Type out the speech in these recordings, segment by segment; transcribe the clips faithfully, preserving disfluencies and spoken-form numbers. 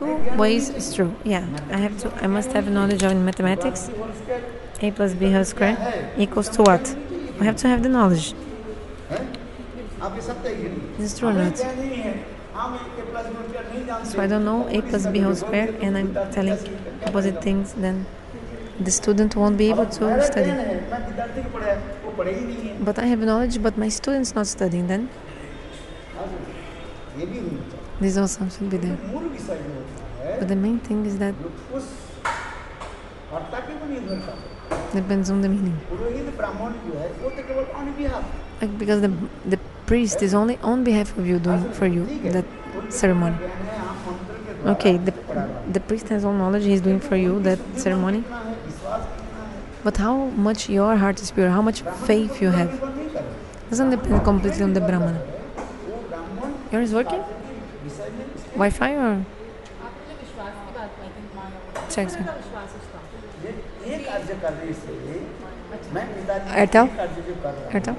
two ways is true. Yeah, I have to. I must have knowledge of mathematics. A plus b whole square equals to what? I have to have the knowledge. Is it true or not? So I don't know a plus b whole square, and I'm telling opposite things. Then the student won't be able to study. But I have knowledge, but my student's not studying. Then this also should be there. But the main thing is that depends on the meaning. Like because the the priest is only on behalf of you doing for you that ceremony. Okay, the the priest has all knowledge. He's doing for you that ceremony. But how much your heart is pure, how much faith you have, doesn't depend completely on the Brahmana. Yours is working? Wi-Fi or? Check, check. Airtel? Airtel?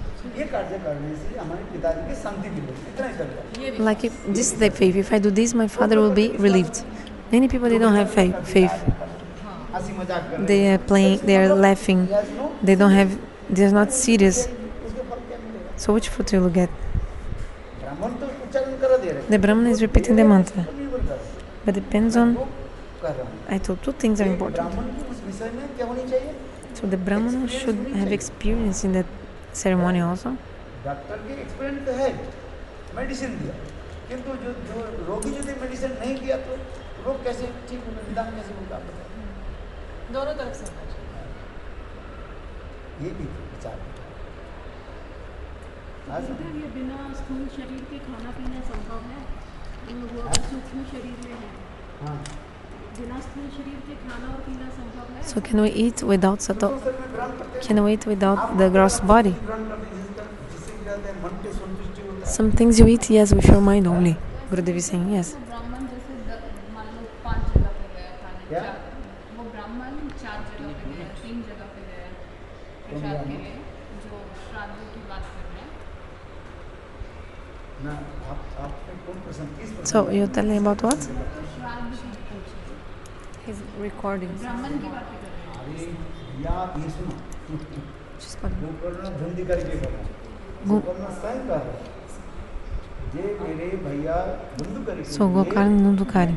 Like if this is the faith. If I do this, my father will be relieved. Many people, they don't have faith. faith. They are playing, they are laughing. They don't have, they're not serious. So which fruit will you get? The Brahman is repeating the mantra. But depends on, I told two things are important. So the Brahmana should have experience in that ceremony also. दोनों तरफ से ये भी विचार ये बिना स्थूल शरीर के खाना पीना संभव है वो सूक्ष्म शरीर में है हाँ बिना स्थूल शरीर के खाना और पीना संभव है So can we eat without subtle can we eat without the gross body? Some things you eat, yes, with your mind only. Gurudev is saying yes. So you're telling about what? He's recording. So Gokarna Dundukari.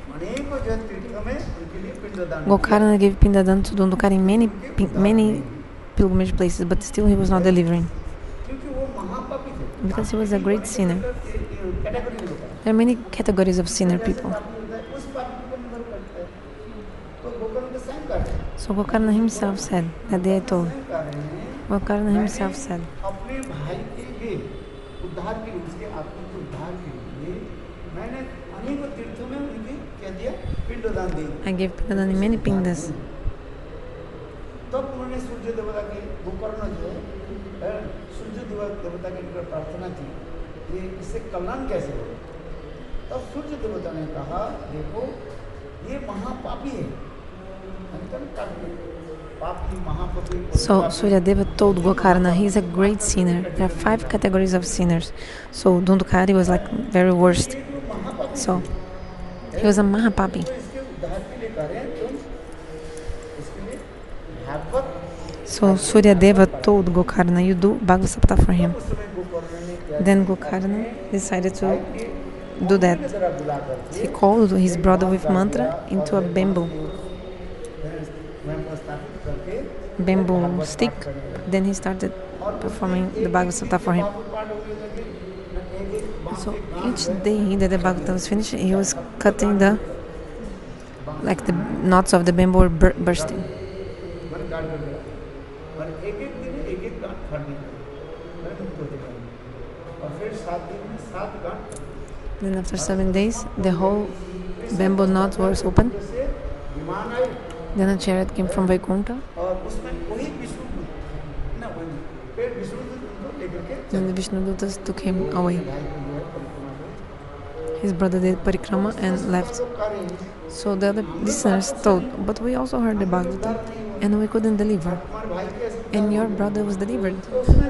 Gokarna gave Pindadan to Dundukari in many many pilgrimage places, but still he was not delivering. Because he was a great sinner. There are many categories of sinner people. So Gokarna himself said, that day I told, Gokarna himself said, I gave Pindadan in many pindas. देवता की प्रार्थना की कि इससे कल्याण कैसे हो तब सूर्य देवता ने कहा देखो ये महापापी है So Suryadeva told Gokarna he is a great sinner. There are five categories of sinners. So Dundukari was like very worst. So he was a Mahapapi. So Suryadeva told Gokarna, you do Bhagavad Sapta for him. Then Gokarna decided to do that. He called his brother with mantra into a bamboo. Bamboo stick. Then he started performing the Bhagavad Sapta for him. So each day that the Bhagavad was finished, he was cutting the, like the knots of the bamboo were bur- bursting. Then after seven days, the whole bamboo knot was open. Then a chariot came from Vaikuntha. Then the Vishnudutas took him away. His brother did parikrama and left. So the other listeners told, but we also heard the Bhagavatam and we couldn't deliver. And your brother was delivered.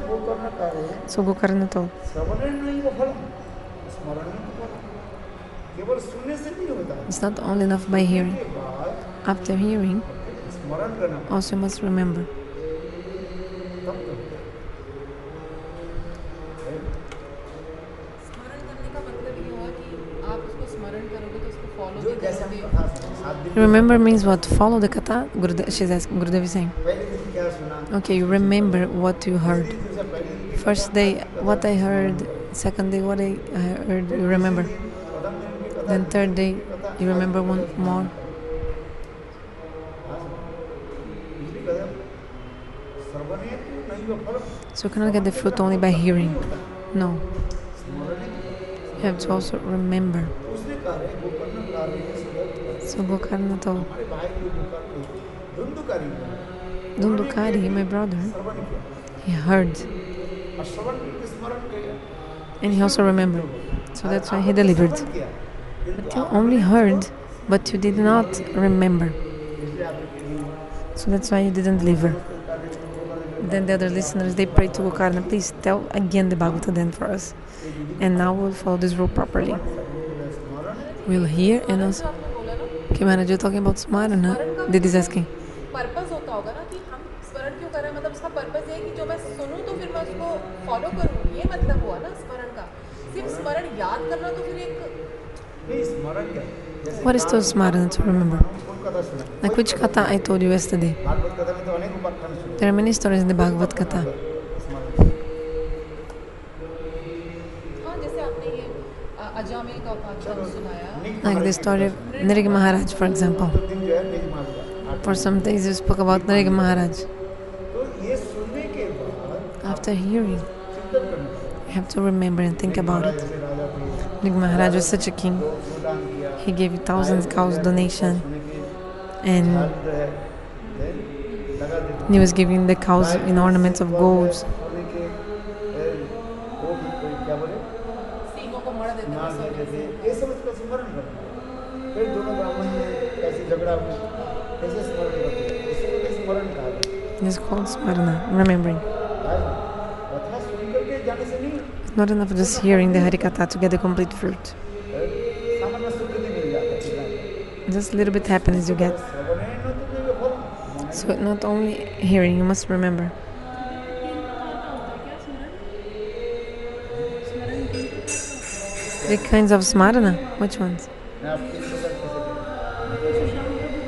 So Gokarna told, केवल सुनने से नहीं होता है, It's not only enough by hearing. के बाद After hearing, स्मरण करना पड़ता also must remember. है, तब तो होता है। स्मरण करने का मतलब ये हुआ कि आप उसको स्मरण करोगे तो उसको फॉलो जो भी जैसे हम करोगे। कथा सुने, सात दिन Remember means what? Follow the katha? Gurudev, she's asking, Gurudev is saying. पहले दिन क्या सुना, Okay, you remember what you heard. तीसरे दिन से पहले दिन की First कथा, day, आज की what I कथा, heard. Second day, what I I heard, you तीसरे remember. दिन प्रथम दिन की कथा, Then third day, दूसरे दिन की कथा, you remember आज की one कथा more. हाँ, दूसरी कथा, श्रवणे तु नैव फलम्, So you cannot get the fruit only by hearing. No, स्मरणे you have to also remember. उसने कहा है गोकर्ण कार्य से So Gokarna told हमारे भाई जो गोकर्ण धुंधुकारी हैं, Dundukari, my brother, श्रवण किया he heard और श्रवण करके स्मरण किया, and he also remembered. So that's why he delivered. श्रवण किया, But you only heard, but you did not remember. इसलिए आपने So that's why you didn't deliver. Then the other listeners, they prayed to Gokarna, please tell again the Bhagavata then for us. And now we'll follow this rule properly. We'll hear and also... आपने बोला ना Okay, Maharaj, you're talking about Smarana. Didi is asking. Purpose होता होगा ना कि हम स्मरण क्यों कर रहे हैं, मतलब उसका पर्पस है कि जो मैं सुनूं तो फिर मैं उसको फॉलो करूं, ये मतलब हुआ ना स्मरण का। सिर्फ स्मरण याद करना तो फिर एक नहीं स्मरण किया, जैसे What is to Smarana to remember? कौन कथा सुना, Like which katha I told you yesterday. Bhagavat कथा में तो अनेक उपाख्यान सुने, There are many stories in the Bhagavad Katha. स्मरण किया। हाँ, जैसे आपने ये अ, अजामिल का उपाख्यान सुनाया, Like the story of Nirg Maharaj, for example. तो दिन जो है निज मार्ग का, For some days you spoke about Nirg Maharaj. तो ये सुनने के बाद After hearing, चिंतन करना पड़ता you have to remember and think है। about Maharaj it. जैसे राजा थे, Nirg Maharaj was such a king. गो- गोदान किया, He gave thousands cows donation, सोने के and झाल जो है, है, लगा देते he was giving the cows in ornaments of gold. सोने के ए, वो भी कोई क्या बोले सींगों को मड़ देते मार थे सोने देते से। थे, ये सब उसका स्मरण करना। फिर दोनों ब्राह्मण में कैसे झगड़ा हुआ, कैसे स्मरण करते हैं, इसको भी स्मरण कहा जाता है। It's called Smarana, remembering. कथा सुन करके जाने से नहीं, It's not enough just hearing the Harikatha to get the complete fruit. सामान्य सुकृति मिल जाता है इतना। Just a little bit happiness you get. श्रवणे न तुमेव फलम्। So not only hearing, you must remember. Three kinds of Smarana? Which ones? मैं आप तीन प्रकार कैसे करें?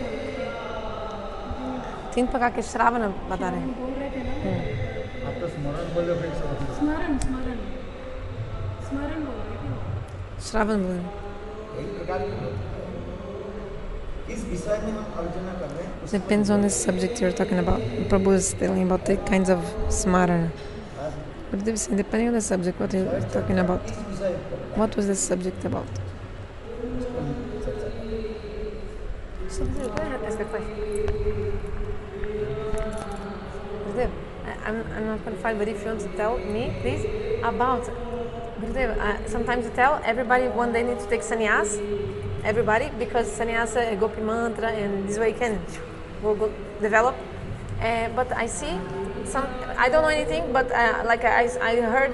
तीन प्रकार के श्रावण बता रहे हैं. आप तो स्मरण बोल रहे हो, फिर समझ लो। स्मरण स्मरण स्मरण बोल रहे थे। श्रावण बोल रहे हैं. कई प्रकार के होते हैं। इस विषय में हम आलोचना कर रहे हैं, उसमें Depends on the subject you're talking about. Prabhu is telling about the kinds of Smarana. But depending on the subject, what you're talking about. इस विषय पर What was the subject about? उसको हम चर्चा करें। Ask a question. Gurudev, I- I'm, I'm not qualified, but if you want to tell me, please, about Gurudev, uh, sometimes you tell everybody one day needs to take sannyas, everybody, because sannyasa is gopi mantra, and this way you can go, go develop. Uh, but I see some, I don't know anything, but uh, like I, I heard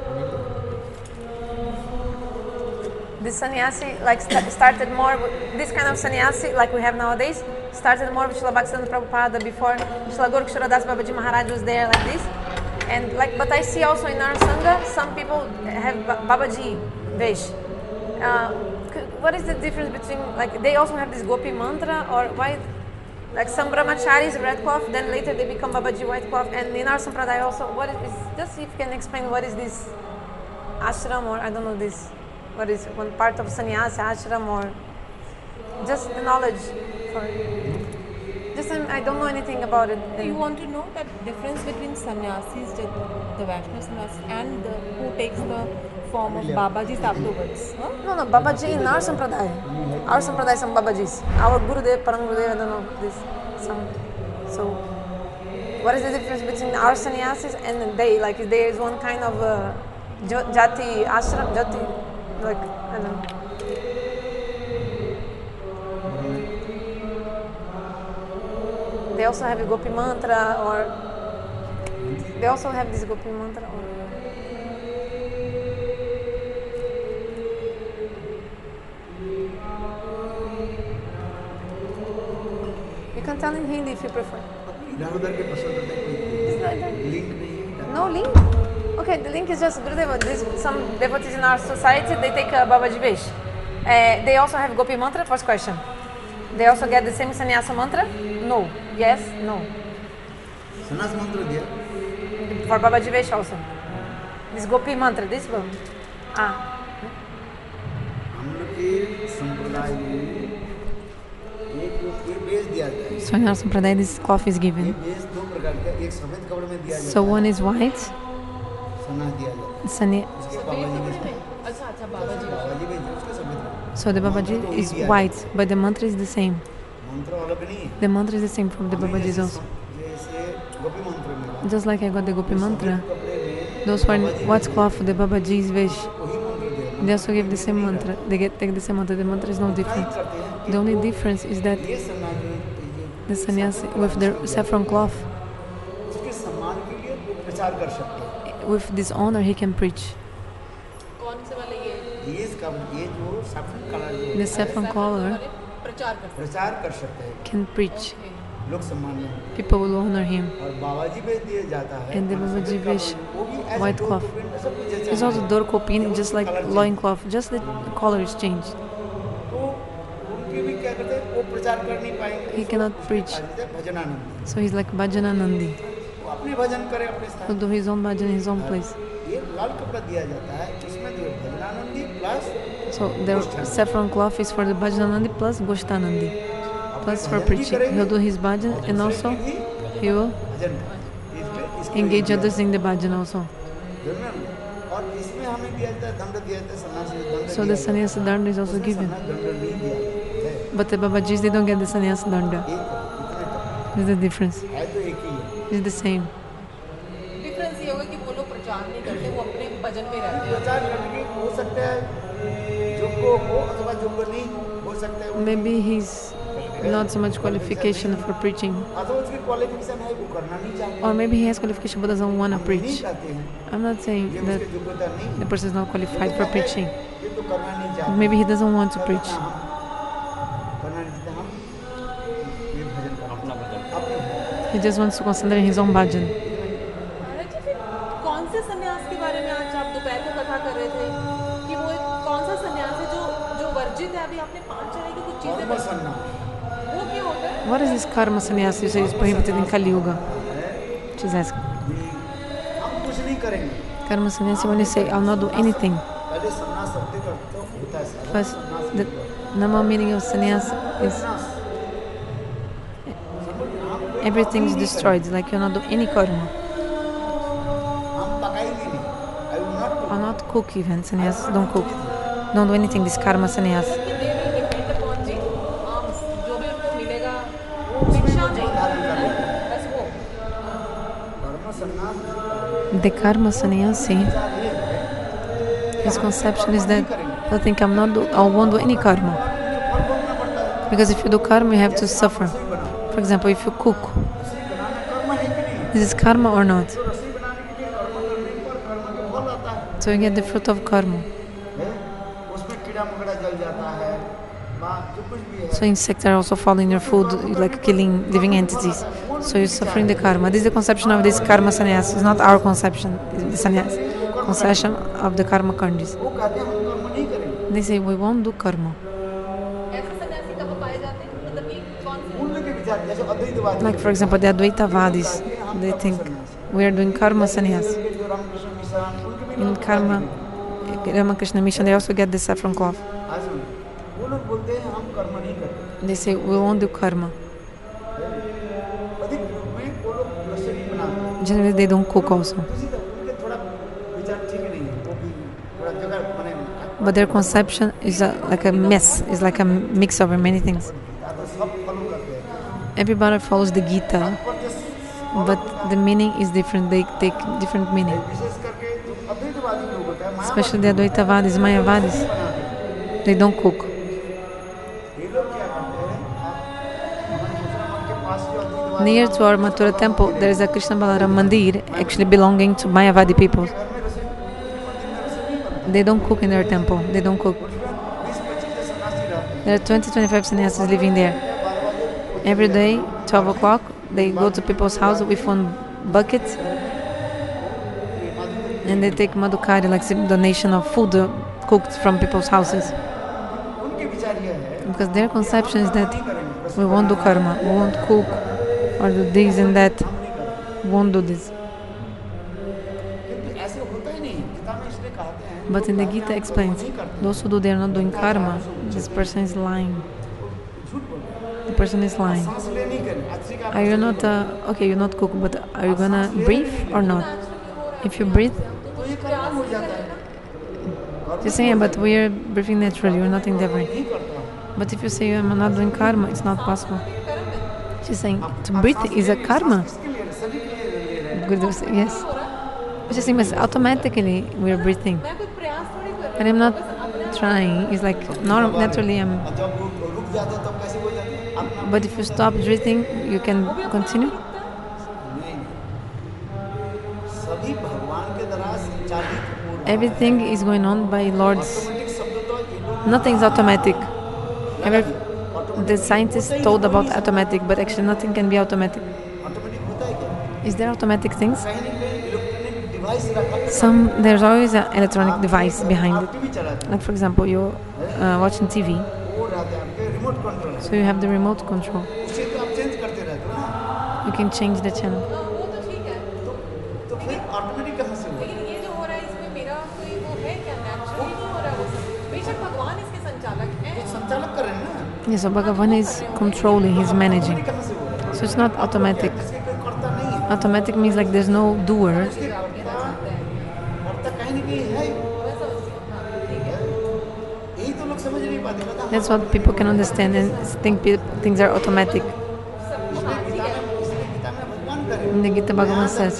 the sannyasi like st- started more with this kind of sannyasi like we have nowadays started more with Srila Bhaktivinoda Prabhupada before Srila Gaurkishora Das Babaji Maharaj was there like this, and like but I see also in our sangha some people have ba- Babaji Vesh. Uh, c- what is the difference between like they also have this Gopi mantra, or why like some brahmacharis red cloth, then later they become Babaji white cloth, and in our sampradaya also what is just if you can explain what is this ashram, or I don't know this. What is one part of sannyasa ashram, or just the knowledge for just um, I don't know anything about it. You want to know that difference between sannyasis, the, the Vaishnava sannyasis, and the, who takes the form of Babaji's afterwards? Huh? No, no, Babaji in our sampradaya. Our sampradaya some Babajis. Our Gurudev, Param Gurudev, I don't know this. Some. So, what is the difference between our sannyasis and they? Like, there is one kind of uh, jo- jati ashram, jati, like I don't know. They also have a Gopi mantra, or they also have this Gopi mantra. Or, tell in Hindi if you prefer. इधर उधर के पसंद होते कोई link नहीं है। No link? Okay, the link is just Gurudeva. This, some devotees in our society, they take uh, Babaji Vesh. Uh, they also have Gopi mantra, first question. They also get the same sannyasa mantra? No. Yes? No. सन्यास मंत्र दिया For Babaji Vesh also. This Gopi mantra, this one. Ah. हम लोग के संप्रदाय में एक ये बेस दिया जाता है। So in our Sampradaya, this cloth is ये given. बेस दो प्रकार का, एक सफेद कपड़े में दिया जाता है। So one is white, सन्यास दिया जाता है। sanya, उसके बाबा जी बेस में अच्छा अच्छा बाबा जी बाबा जी बेस उसका सफेद कपड़ा। so the Babaji is white, but the mantra is the same. मंत्र अलग नहीं है। The mantra is the same from the Babajis also. जैसे गोपी मंत्र में Just like I got the Gopi mantra, कपड़े में those who are in white cloth, the Babaji's Vesh, वही मंत्र दिया they also give the same mantra. They get take the same mantra. The mantra is no different. करते हैं। The only difference is that ये सन्यास जो है, the sannyasi with the saffron cloth, उसके सम्मान के लिए वो प्रचार कर सकते हैं। with this honor, he can preach. कौन से वाले ये ये इसका ये जो सैफरन कलर जो The saffron color वाले प्रचार करते प्रचार कर सकते हैं can preach. हैं लोग सम्मान में। People will honor him. और बाबा जी बेच दिए जाता है And the और Babaji सफेद कपड़े बेच, में, वो भी ऐसे white दो cloth. टोपी सब कुछ जैसे It's हैं। also dorkopin, just like loin cloth, just the color is changed. तो उनके भी क्या करते हैं वो प्रचार कर नहीं पाएंगे। He cannot preach. भजनानंद So he's like Bhajananandi. वो अपने भजन करे अपने He'll स्थान। do his own bhajan in his own place. ये लाल कपड़ा दिया जाता है उसमें जो भजनानंदी plus So the saffron cloth is for the Bhajananandi plus Goshtanandi. Plus for preaching. He'll do his bhajan and also he will bhajan इसमें इसके engage others in the bhajan also. और इसमें हमें दिया जाता है दंड दिया जाता है सन्यासी दंड So the sannyasa danda is also given. दंड नहीं दिया है But the Babajis, they don't get the sannyasa danda. एक इतने तक There's the difference. है तो एक ही है। It's the same. डिफरेंस ये होगा कि वो लोग प्रचार नहीं करते वो अपने भजन में रहते हैं प्रचार करने की हो सकता है जो को हो अथवा जो को नहीं हो सकता है Maybe he's not so much qualification for preaching. अथवा उसकी क्वालिफिकेशन है वो करना नहीं चाहते Or maybe he has qualification but doesn't want to नहीं preach. चाहते हैं I'm not saying ये that उसकी योग्यता नहीं the person is not qualified for preaching. ये तो करना नहीं चाहते Maybe he doesn't want to preach. हम करना नहीं चाहते हम ये भजन करना अपना भजन अपने He just wants to concentrate in his own bhajan. महाराज जी फिर कौन से सन्यास के बारे में आज आप दोपहर को कथा कर रहे थे कि वो एक कौन सा सन्यास है जो जो वर्जित है अभी आपने पांच तरह की कुछ चीजें कर्म बताई सन्यास वो क्या होता है What is this karma sannyas you say is prohibited in Kali Yuga? She's asking. हम कुछ नहीं करेंगे Karma sannyasi, when you say, I'll not do anything. पहले सन्यास शब्द का अर्थ होता है साधन First, सन्यास the normal meaning of sannyas is सन्यास everything is destroyed, like you'll not do any karma. हम पकाएंगे नहीं I will not Or not cook even, sannyas don't cook. Don't do anything, this karma sannyas. कि they will depend upon जी आर्म्स जो भी उनको मिलेगा वो भिक्षा नहीं धारण कर लेंगे बस वो कर्म सन्यास The karma sannyasi, his conception is that I think I'm not do, I won't do any karma. फल भोगना पड़ता है Because if you do karma, you have to suffer. रसोई बनाओ For example, if you cook, रसोई बनाना कर्म है कि नहीं is this karma or not? तो रसोई बनाने के लिए कर्म करने पर कर्म का फल आता है So you get the fruit of karma. है? उसमें कीड़ा मकोड़ा जल जाता है वहाँ जो कुछ भी है So insects are also following your food, like killing living entities. So you're suffering the karma. This is the conception of this karma sannyas. It's not our conception, it's the sannyas. Conception of the karma kandis. वो कहते हैं हम कर्म नहीं करेंगे They say we won't do karma. ऐसे सन्यासी कब पाए जाते हैं मतलब कि कौन से उनके विचार जैसे अद्वैतवादी Like for example, the Advaitavadis, they think we are doing karma sannyas. जो रामकृष्ण मिशन उनके भी In karma, Ramakrishna mission, they also get the saffron cloth. आज सुनो, वो लोग बोलते हैं हम कर्म नहीं करते They say we won't do karma. अधिक रूप में वो लोग रसोई नहीं बनाते Generally, they don't cook also. उसी तरह उनके थोड़ा विचार ठीक नहीं है वो भी थोड़ा जगह माने But their conception is a, like a mess, is like a mix of many things. या तो सब फॉलो करते हैं Everybody follows the Gita, पर जो but the meaning is different. They take different meaning. विशेष करके जो अद्वैतवादी लोग होता है Especially the Advaitavadis, Mayavadis, they don't cook. ये लोग क्या करते हैं हमारे मुसलमान के पास जो अद्वैतवादी Near to our Mathura temple, there is a Krishna Balaram Mandir, actually belonging to Mayavadi people. घर में रसोई मंदिर में रसोई नहीं बनती They don't cook in their temple. They don't cook. बीस पच्चीस सन्यासी रहते हैं There are twenty to twenty-five sannyasis living there. बारह बजे Every day, twelve o'clock, they go to people's house with one bucket and they take madhukari, like some donation of food uh, cooked from people's houses. उनके विचार ये है Because their conception is that नहीं करेंगे बस we won't do karma, we won't cook or do this and that, हम नहीं करेंगे we won't do this. किंतु ऐसे होता ही नहीं गीता में इसलिए कहते हैं But in the Gita explains, those who do they are not doing karma, this person is lying. झूठ बोल रहे हैं The person is lying. सांस ले नहीं करें अच्छी का Are you not, uh, okay, you not cook, but are you gonna breathe or not? If you breathe, तो ये कर्म हो जाता है just say, yeah, but we are breathing naturally, we're not endeavoring. नहीं करता हूँ But if you say I'm not doing karma, it's not possible. She's saying, to breathe is a karma. किसके लिए सभी के लिए ले रहे हैं Gurudev said, yes. But she's saying, but automatically we are breathing. मैं कोई प्रयास थोड़ी कर रही And I'm not trying. It's like, norm- naturally I'm... और जब वो रुक जाते हैं तब कैसे हो जाते हैं अपना But if you stop breathing, you can continue. नहीं सभी भगवान के द्वारा संचालित हो रहा है Everything is going on by Lord's... automatic शब्द तो ये लोग Nothing's automatic. Every, the scientists told about automatic, but actually nothing can be automatic. Automatic होता है क्या Is there automatic things? कहीं ना कहीं इलेक्ट्रॉनिक डिवाइस रखा है Some, there's always an electronic device behind आप it. टीवी चलाते Like for example, you're uh, watching T V, हैं वो रहते हैं आपके रिमोट कंट्रोल है so you have the remote control. उसे तो आप चेंज करते रहते हो ना You can change the channel. हाँ, वो तो ठीक है तो तो फिर ऑटोमेटिक कहाँ से होगा लेकिन ये जो हो रहा है इसमें मेरा कोई वो है क्या नेचुरली नहीं हो रहा है वो सब बेशक भगवान इसके संचालक हैं संचालक कर रहे हैं ना Yes, so Bhagavan is controlling, he's managing. कहाँ से हो रहा है So it's not automatic. इसके कोई कर्ता नहीं है Automatic means like there's no doer. इसके कर्ता कर्ता कहीं ना कहीं है मैं समझती हूँ हाँ ठीक है यही तो लोग समझ नहीं पाते पता That's what people can understand and think pe- things are automatic. सब कुछ हाँ ठीक है इसलिए गीता में भगवान करे In the Gita, Bhagavan says,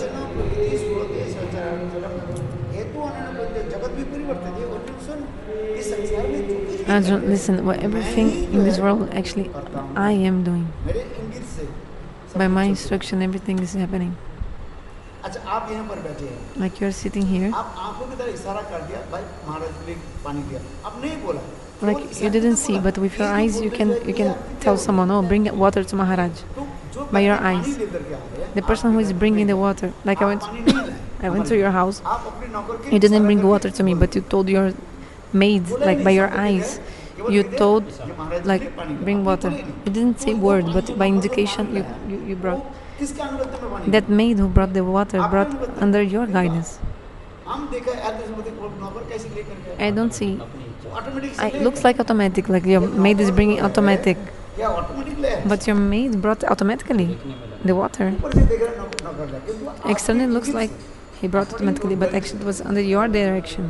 हेतु अनंत जगत भी परिवर्तित है और सुन इस संसार में जो कुछ भी Arjun, listen, what everything in this world actually I am doing. मेरे इंगित से By my instruction, everything is happening. अच्छा आप यहाँ पर बैठे हैं Like you're sitting here, आप आंखों की तरह इशारा कर दिया भाई महाराज के लिए पानी दिया आप नहीं बोला like you didn't see, but with your eyes you can you can tell someone, oh, bring water to Maharaj. तो जो By your व्यक्ति eyes. पानी लेकर के आ रहे हैं, The person who is bringing the water, like I आप went, पानी नहीं लाए I went to your house. आप अपने नौकर के You didn't इशारा bring करके water to me, but you told your maid, like by your eyes, you told, like, bring water. You didn't say word, but by indication you you, you brought. किसके अनुगत्य में पानी That maid who brought the water brought under your guidance. हम देखा है ऐसे समझते हैं, वो नौकर कैसे लेकर के I don't see. Automatic I, it looks like automatic, like your maid is bringing automatic, या ऑटोमेटिक ले but your maid brought automatically the water. ऊपर से देख रहे हैं नौकर नौकर का किंतु आप Externally it looks like he brought automatically, but actually it was under your direction.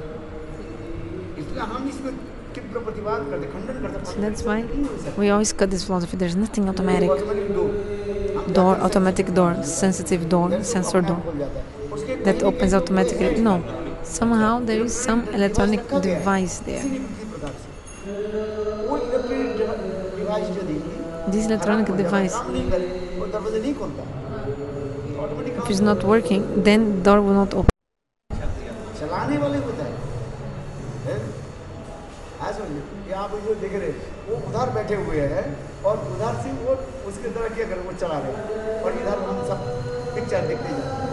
इसलिए हम इसमें तीव्र प्रतिवाद करते खंडन करते So that's why we always cut this philosophy. There's nothing automatic. Automatic दो Door, automatic door, sensitive door, sensor door खुल जाता है उसके that opens automatically. No, somehow there is some electronic device there. किसी भी प्रकार से वो इलेक्ट्रिक डिवाइस जो दी This electronic device, काम नहीं करे वो दरवाजे नहीं खोलता automatic if it's not working, then door will not open. चलाने वाले होता है हैं? आज समझिए यहाँ पे जो देख रहे हैं, वो उधर बैठे हुए हैं और उधर से वो उसके तरह क्या कर वो चला रहे हैं और इधर हम सब पिक्चर देखते जाते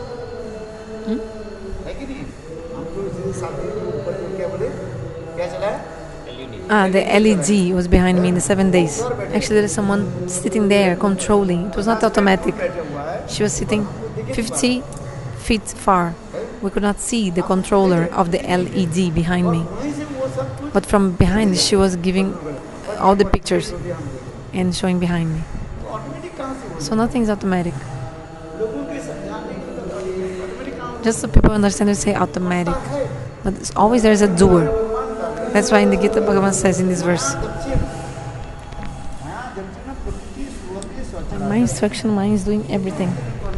हैं है कि नहीं हमको इसी साथी के ऊपर जो क्या बोले क्या चला है Ah, the L E D was behind me in the seven days. Actually, there is someone sitting there controlling. It was not automatic. बैठा हुआ है She was sitting fifty feet far. We could not see the controller of the L E D behind me. वहीं से वो सब कुछ But from behind, she was giving all the pictures and showing behind me. Automatic कहाँ से हो So nothing is automatic. लोगों के समझाने की तो ऑटोमेटिक कहाँ Just so people understand, they say automatic. है But it's always there is a doer. That's why in the Gita Bhagavan says in this verse, दक्षिण हाँ दक्षिण में प्रकृति सुवर्ण स्वच्छ my instruction, mine is doing everything.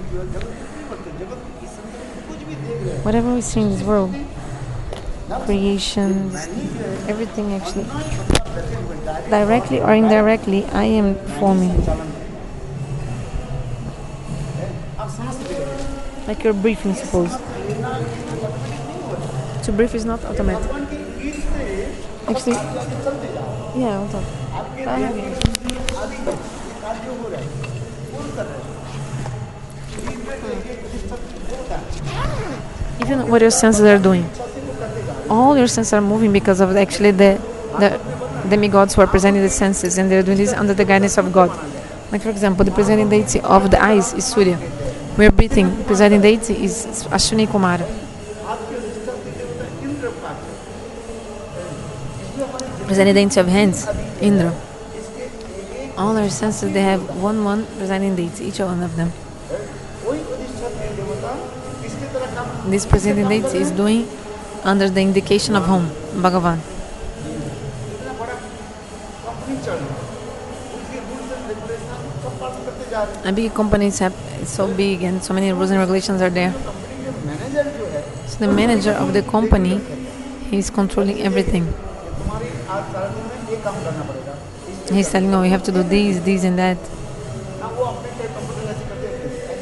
Whatever we see in this world, creation, everything actually, directly or indirectly, I am forming. Like you're breathing, suppose. To breathe is not automatic. Actually, yeah, hold on. I have it. कार्य हो रहा है, पूर्ण कर रहे हैं। शरीर में जो एक अधिष्ठान होता है, Even what your senses are doing, शक्ति को करते जा रहे all your senses are moving because of actually the the demigods who are presenting the senses, and they're doing this under the guidance of God. Like for example, the presiding deity of the eyes is Surya. We are breathing. Presiding deity is Ashwini Kumara. हैं। आपके अधिष्ठान देते होता है इंद्र का। इसमें हमारे Presiding deity of hands, Indra. इसके एक एक All our senses, they have one one presiding deity, each one of them. वही अधिष्ठान देवता इसके तरह काम This presiding deity is doing under the indication of whom? Bhagavan. इतना बड़ा कंपनी चल रहा है, उसके रूल्स एंड रेगुलेशन सब पालन करते जा रहे हैं। And big companies have it's so big and so many rules and regulations are there. Company के मैनेजर जो है, So the manager of the company, he is controlling everything. ये तुम्हारी आज सारा दिन में ये काम करना पड़ेगा। इसलिए He's telling, oh, you have to do this, this and that. ना वो अपने टाइप कंप्यूटर ऐसे करते हैं।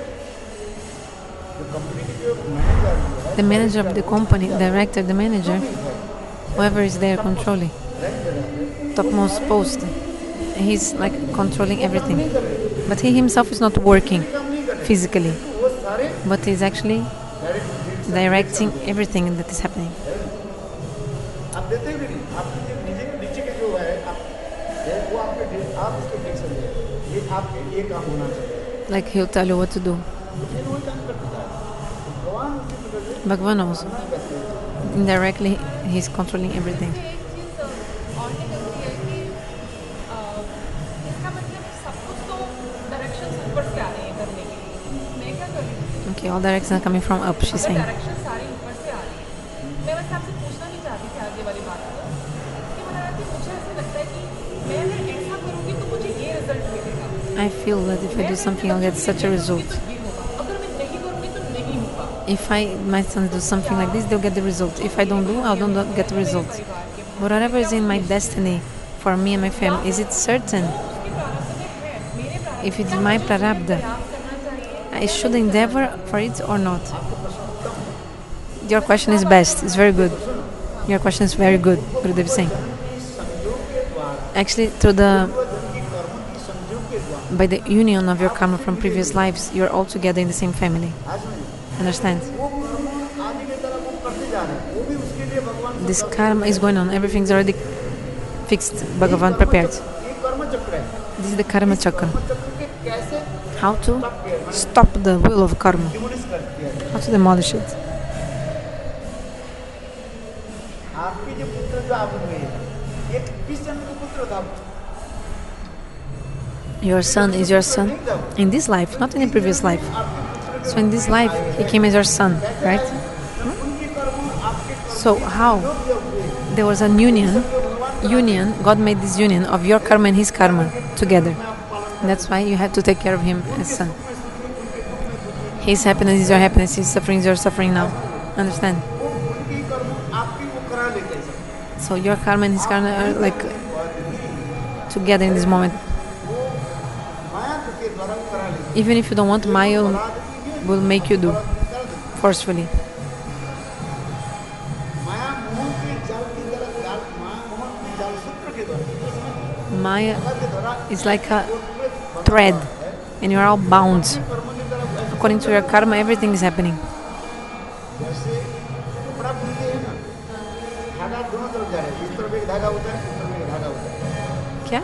जो कंपनी के जो मैनेजर जो है, The manager of the company, director, the manager, whoever is there controlling, topmost post, he's like controlling everything. But he himself is not working काम नहीं कर रहे, physically, वो सारे but he's actually direct directing everything that is happening. आप देते भी नहीं, आपके जो नीचे नीचे के जो है आप ये वो आपके डि- आप उसके डिरेक्शन दे, ये आपके ये काम होना चाहिए, Like he'll tell you what to do. लेकिन वही काम करते जा रहे हैं। तो भगवान उसी प्रकार से Bhagavan also, नहीं करते हैं। indirectly, he's controlling everything. मुझे एक चीज़ और निकलती है कि अ, इसका मतलब सब कुछ तो डायरेक्शंस ऊपर से आ रहे हैं करने के लिए। मैं क्या कर रही हूँ? Okay, all directions are coming from up, she's अगर saying. डायरेक्शन सारी ऊपर से आ रही है, मैं बस आपसे पूछना भी चाहती थी आगे वाली बात को कि महाराज जी, मुझे ऐसा लगता है कि मैं अगर ऐसा करूँगी तो मुझे ये रिजल्ट मिलेगा। I feel that if I do something, I'll get such a result. तो ये होगा, अगर मैं नहीं करूँगी तो नहीं होगा। If I, my sons do something like this, they'll get the result. If I don't do, I don't get the result. परिवार के But whatever is in my destiny for me and my family, is it certain? उसके प्रारब्ध में है, मेरे प्रारब्ध If it's my prarabdha, प्रयास करना चाहिए। I should endeavor for it or not? Your question is best. It's very good. Your question is very good, Gurudev is saying. Actually, through the by the union of your karma from previous lives, you're all together in the same family. Understand? वो कर्म आदि की तरह वो करते जा रहे हैं, वो भी उसके लिए भगवान This karma is going on. Everything's already fixed. Bhagavan prepared. ये कर्म चक्र है। This is the karma chakra. कर्म चक्र के कैसे How to stop the wheel of karma. Demolish कर दिया जाए। How to demolish it. आपके जो पुत्र जो आप हुए हैं, एक किस जन्म का पुत्र था? Your son is your son in this life, not in the previous life. So in this life, he came as your son, right? उनके कर्म आपके कर्म So how? जो हुए, There was a union. Union. God made this union of your karma and his karma together. That's why you have to take care of him as son. His happiness is your happiness. His suffering is your suffering now. Understand? वो उनकी कर्म आपकी वो करा लेते हैं सब। So your karma and his karma are like together in this moment. माया के द्वारा वो करा लेते हैं। Even if you don't want, Maya will make you do forcefully. माया मोहन के जाल की तरह जाल माया मोहन के जाल सूत्र के द्वारा Maya के द्वारा is like a thread, and you are all bound. कर्म की तरफ According to your karma, everything is happening. जैसे कपड़ा बुनते हैं ना, धागा दोनों तरफ जा रहे हैं, इस तरफ एक धागा होता है, इस तरफ एक धागा होता है। क्या?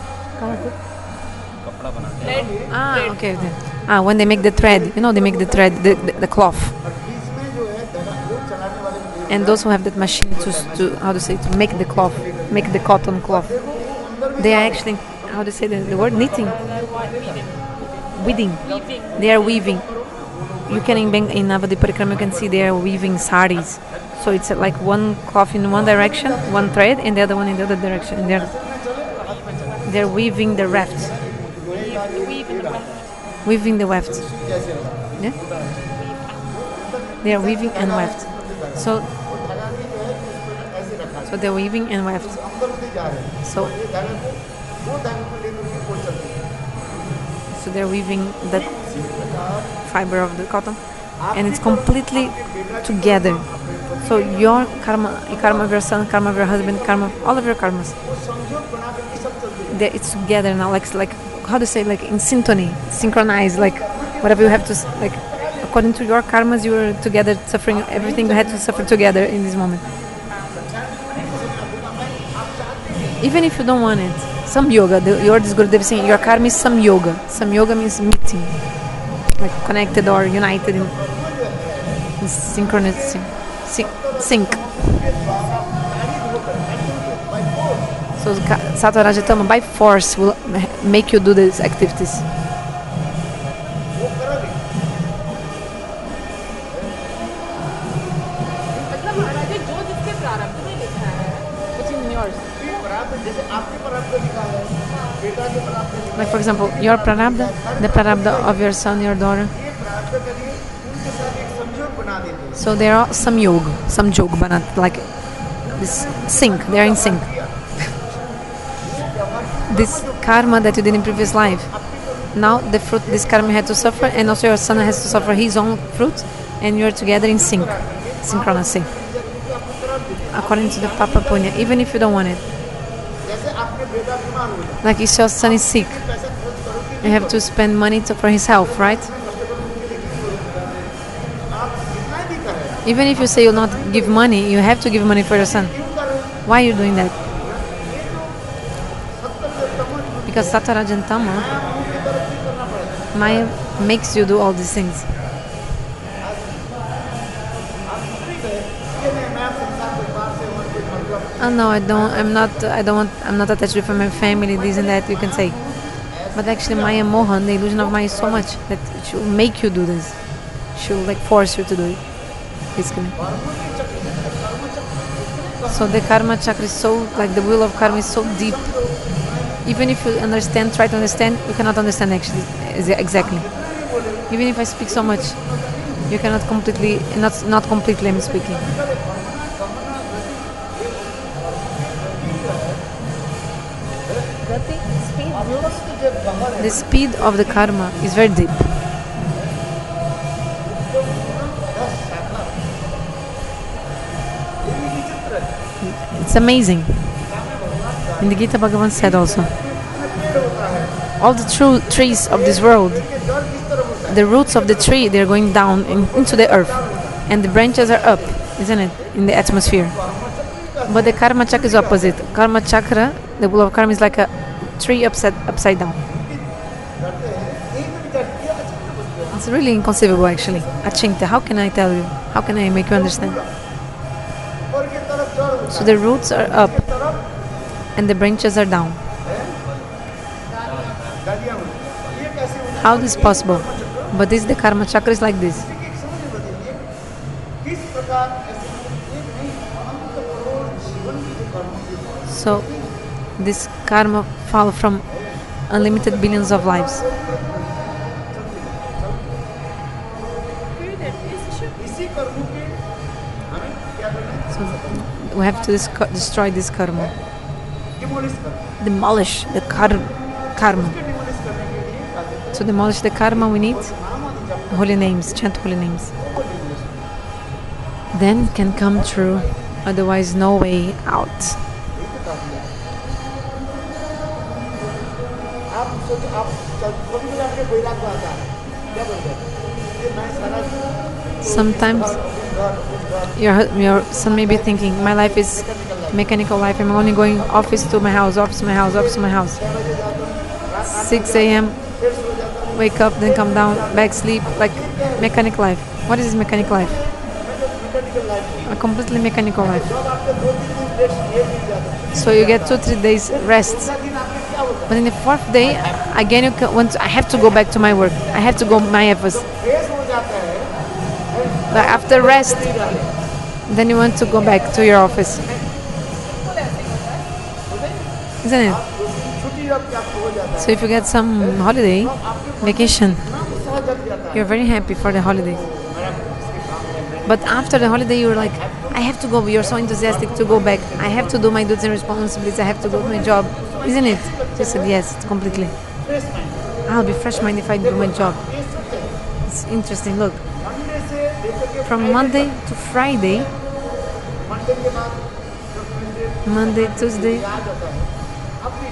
कपड़ा बनाते हैं Ah, okay. okay. Ah, when they make the thread, you know, they make the thread, the, the, the cloth. और बीच में जो है धागा वो चलाने वाले को And those who have that machine to, to how to say, to make the cloth, make the cotton cloth, they are actually, how to say the, the word, knitting, weaving. They are weaving. You can in, Beng- in Navadip Parikrama, you can see they are weaving saris. So it's uh, like one cloth in one direction, one thread, and the other one in the other direction. And they're, they're weaving the raft. Weaving the weft. जैसे होता है। Yeah? They are weaving and weft. So, वो धागा भी जो है उसको ऐसे रखा है। so they're weaving and weft. अंदर होते जा रहे हैं। So, ये धागा को वो धागे को लेकर के वो चलते हैं। so they're weaving the fiber of the cotton, and it's completely together. So your karma, karma of your son, karma of your husband, karma of all of your karmas, वो संयोग बना करके सब चलते हैं। they- it's together now, like like how to say, like in syntony, synchronized, like whatever you have to, s- like according to your karmas, you were together suffering everything you had to suffer together in this moment. Even if you don't want it, some yoga. The your this Gurudev is saying your karma is some yoga. Some yoga means meeting, like connected or united in, in synchronicity, sync. sync. So ka- Sattva Rajatama by force will ma- make you do these activities. मतलब महाराज जी, जो जिसके प्रारब्ध में लिखा है, which in yours. प्रारब्ध जैसे आपके प्रारब्ध लिखा है, बेटा के प्रारब्ध लिखा Like for example, your prarabdha, the prarabdha of your son, your daughter. है, ये प्रारब्ध करिए उनके साथ एक संयोग बना देते हैं। So there are some yoga, some jog banat, like this sync. They are in sync. This karma that you did in previous life, now the fruit, this karma had to suffer, and also your son has to suffer his own fruit, and you're together in sync, synchronicity. According to the Papa Punya, even if you don't want it. जैसे आपके बेटा बीमार हो जाए, Like if your son is sick, पैसा खर्च करोगे, you have to spend money to, for his health, right? आप कितना भी करें, Even if you say you'll not give money, you have to give money for your son. क्यों करें? Why are you doing that? सत्तर तमन Because Sattva and Tama, की तरफ भी करना पड़ेगा। Maya makes you do all these things. आप नहीं करें, ये नहीं मैं संसार परिवार से हूँ, कोई मतलब Oh no, I don't. I'm not. I don't want. I'm not attached with my family. This and that. You can say, but actually, Maya Mohan, the illusion of Maya is so much that she will make you do this. She will like force you to do it. Basically. So the karma chakra is so like the wheel of karma is so deep. Even if you understand, try to understand, you cannot understand actually is- exactly. Even if I speak so much, you cannot completely. Not not completely. I'm speaking. The speed of the karma is very deep. It's amazing. In the Gita Bhagavan said also, all the true trees of this world, the roots of the tree, they're going down in, into the earth, and the branches are up, isn't it, in the atmosphere. But the karma chakra is opposite. Karma chakra, the wheel of karma is like a tree upside upside down. It's really inconceivable, actually. Achinta, how can I tell you? How can I make you understand? और की तरफ जड़ होता So the roots are up है, तरफ and the branches are down. गालियाँ होती हैं। ये कैसे होता है? How this is possible? But this the karma chakra is like this. एक समझ बदलिए, किस प्रकार ऐसे एक नहीं अनंत करोड़ जीवन की जो कर्म की So this karma fall from unlimited billions of lives. इसी कर्मों के हमें क्या करना है? So we have to dis- destroy this karma, demolish करना है। demolish the kar- karma. इसके डिमोलिश करने के लिए क्या करना है? To demolish the karma, we need नाम आदि जप holy names, chant holy names. को डिमोलिश करना है। Then can come true, otherwise no way out. यही बता दिया। आप सोचो आप कभी कभी आपके बैराग में आता है क्या बोलते हैं ये मैं सारा Sometimes your hu- your son may be thinking, my life is mechanical life. I'm only going office to my house, office to my house, office to my house. six a m wake up, then come down, back sleep, like mechanic life. What is this mechanic life? A completely mechanical life. So you get two, three days rest. But in the fourth day, again you ca- want to, I have to go back to my work. I have to go my office. Fresh हो जाता है But after rest, then you want to go back to your office. Isn't it? छुट्टी अब क्या हो जाता है So if you get some holiday, vacation, ना उत्साह जग जाता है you're very happy for the holiday. But after the holiday, you're like, I have to go. You're so enthusiastic to go back. I have to do my duties and responsibilities. I have to go to my job. Isn't it? She said, yes, completely. Fresh mind I'll be fresh mind if I do my job. ये सत्य है It's interesting. Look, Monday से लेकर के from Monday to Friday, Monday के बाद जब Tuesday Monday, Tuesday, आ जाता है अब इतने थका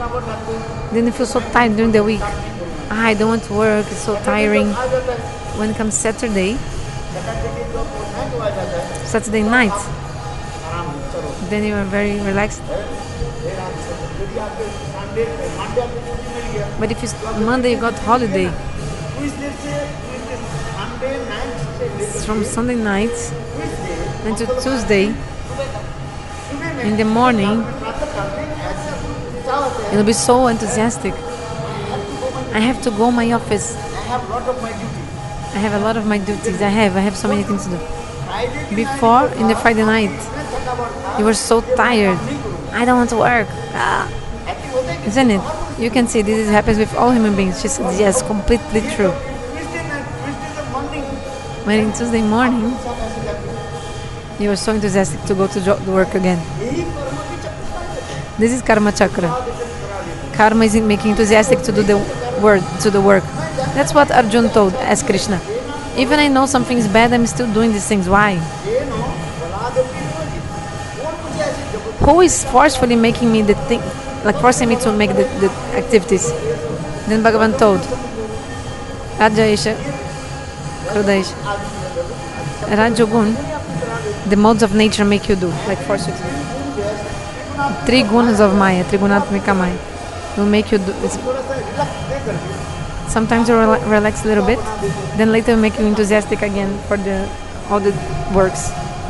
थकना बहुत लगती है Then you feel so tired during the week. Ah, I don't want to work. It's so tiring. आ जाता है When it comes Saturday, Saturday के जो है तो आ जाता है Saturday night, आराम है, चलो then you are very relaxed. फिर आप यदि आपके संडे मंडे आपको छुट्टी मिल गया But if it's Monday, you got holiday. Tuesday से ट्यूसडे संडे नाइट से It's from Sunday night Tuesday and to Tuesday सुबह में in the morning, प्रातः काल में ऐसा उत्साह होता है you'll be so enthusiastic. I have to go my office. I have lot of my duty I have a lot of my duties. I have. I have so many things to do. Friday के Before, in the Friday night, मैं थका बहुत था you were so tired. I don't want to work. Ah. Active होता है कि Isn't it? You can see this is, happens with all human beings. She said, yes, completely true. Tuesday में Tuesday the morning When in Tuesday morning, सब ऐसे जाते हैं you were so enthusiastic to go to jo- to work again. यही कर्म की चक्कर है This is karma chakra. करा देते Karma is making enthusiastic to do the word, to the work. That's what Arjun told as Krishna. Even I know something is bad, I'm still doing these things. Why? ये नो बना देती है जी और मुझे ऐसे जब Who is forcefully making me the thing, like forcing me to make the, the activities? Then Bhagavan told, Rajaisha, Krudesha, Rajogun, the modes of nature make you do, like force you to do. Three gunas of Maya, Trigunatmika Maya, will make you do. It's, थोड़ा सा relax दे करके sometimes you rela- relax a little bit, then later make you enthusiastic again for the all the works.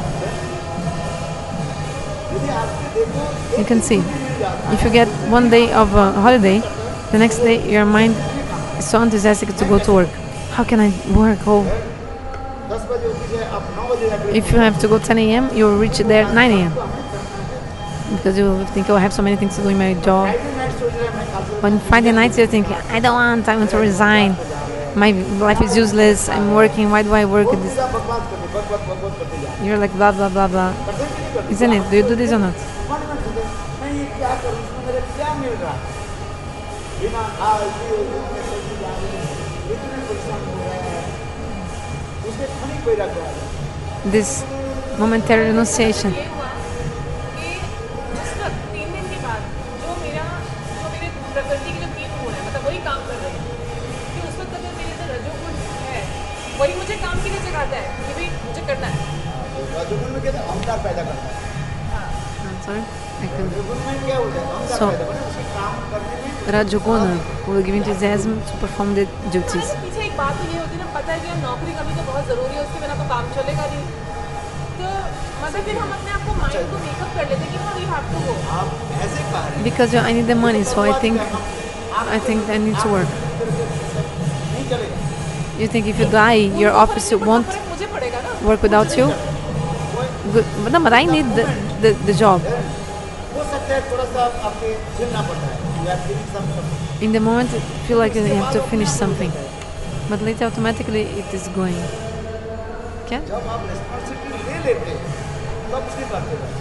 यदि आपके देखो You can see, if you get one day of a holiday, the next day your mind is so enthusiastic to go to work. How can I work? Oh, दस बजे office है आप नौ बजे जाके if you have to go ten a m, you will reach there nine a m because you will think, oh, I have so many things to do in my job. Friday night सोच रहे हैं मैं कल से On Friday nights, you're thinking, I don't want, I want to resign. My life is useless. I'm working. Why do I work at this? पूरा बकवास करते बकवास बकवास करते जा You're like blah blah blah blah. करते कि नहीं करते Isn't it? Do you do this or not? मन में सोचते मैं ये क्या करूं इसमें मेरे क्या मिल रहा है बिना खाए पिए घूमने चलते जा रहे हैं इतने परेशान हो रहे हैं उसके खाने कोई रख रहा है This momentary renunciation. ये हुआ कि उस वक्त तीन दिन के बाद जो मेरा जो मेरे प्रकृति के जो तीन गुण है मतलब वही काम कर रहे हैं कि उस वक्त अगर मेरे अंदर रजोगुण है वही मुझे काम के लिए जगाता है कि भाई मुझे करना है रजोगुण में कहते हैं अहंकार पैदा करता है I'm sorry. I can. रजोगुण में क्या होता है अहंकार So- पैदा करता है उसके काम करने में Rajoguna will give enthusiasm to perform the duties. इसके पीछे एक बात तो ये होती है ना पता है कि यार नौकरी करनी तो बहुत ज़रूरी है उसके बिना तो काम चलेगा नहीं तो मतलब फिर हम अपने आप को माइंड को मेकअप कर लेते हैं कि हाँ वी हैव टू गो आप ऐसे कह रहे हैं Because I need the money, so I think I think I need to work. नहीं चलेगा You think if you die, your office won't फर्क मुझे पड़ेगा ना work without you? Good. But no, but I need the, the, the job. हो सकता है थोड़ा सा आपके झेलना पड़ता है You have to do something. In the moment, you feel like you have to finish something. But later, automatically, it is going. क्या? जब आप रिस्पॉन्सिबिलिटी ले लेते हैं तब उसकी करते हैं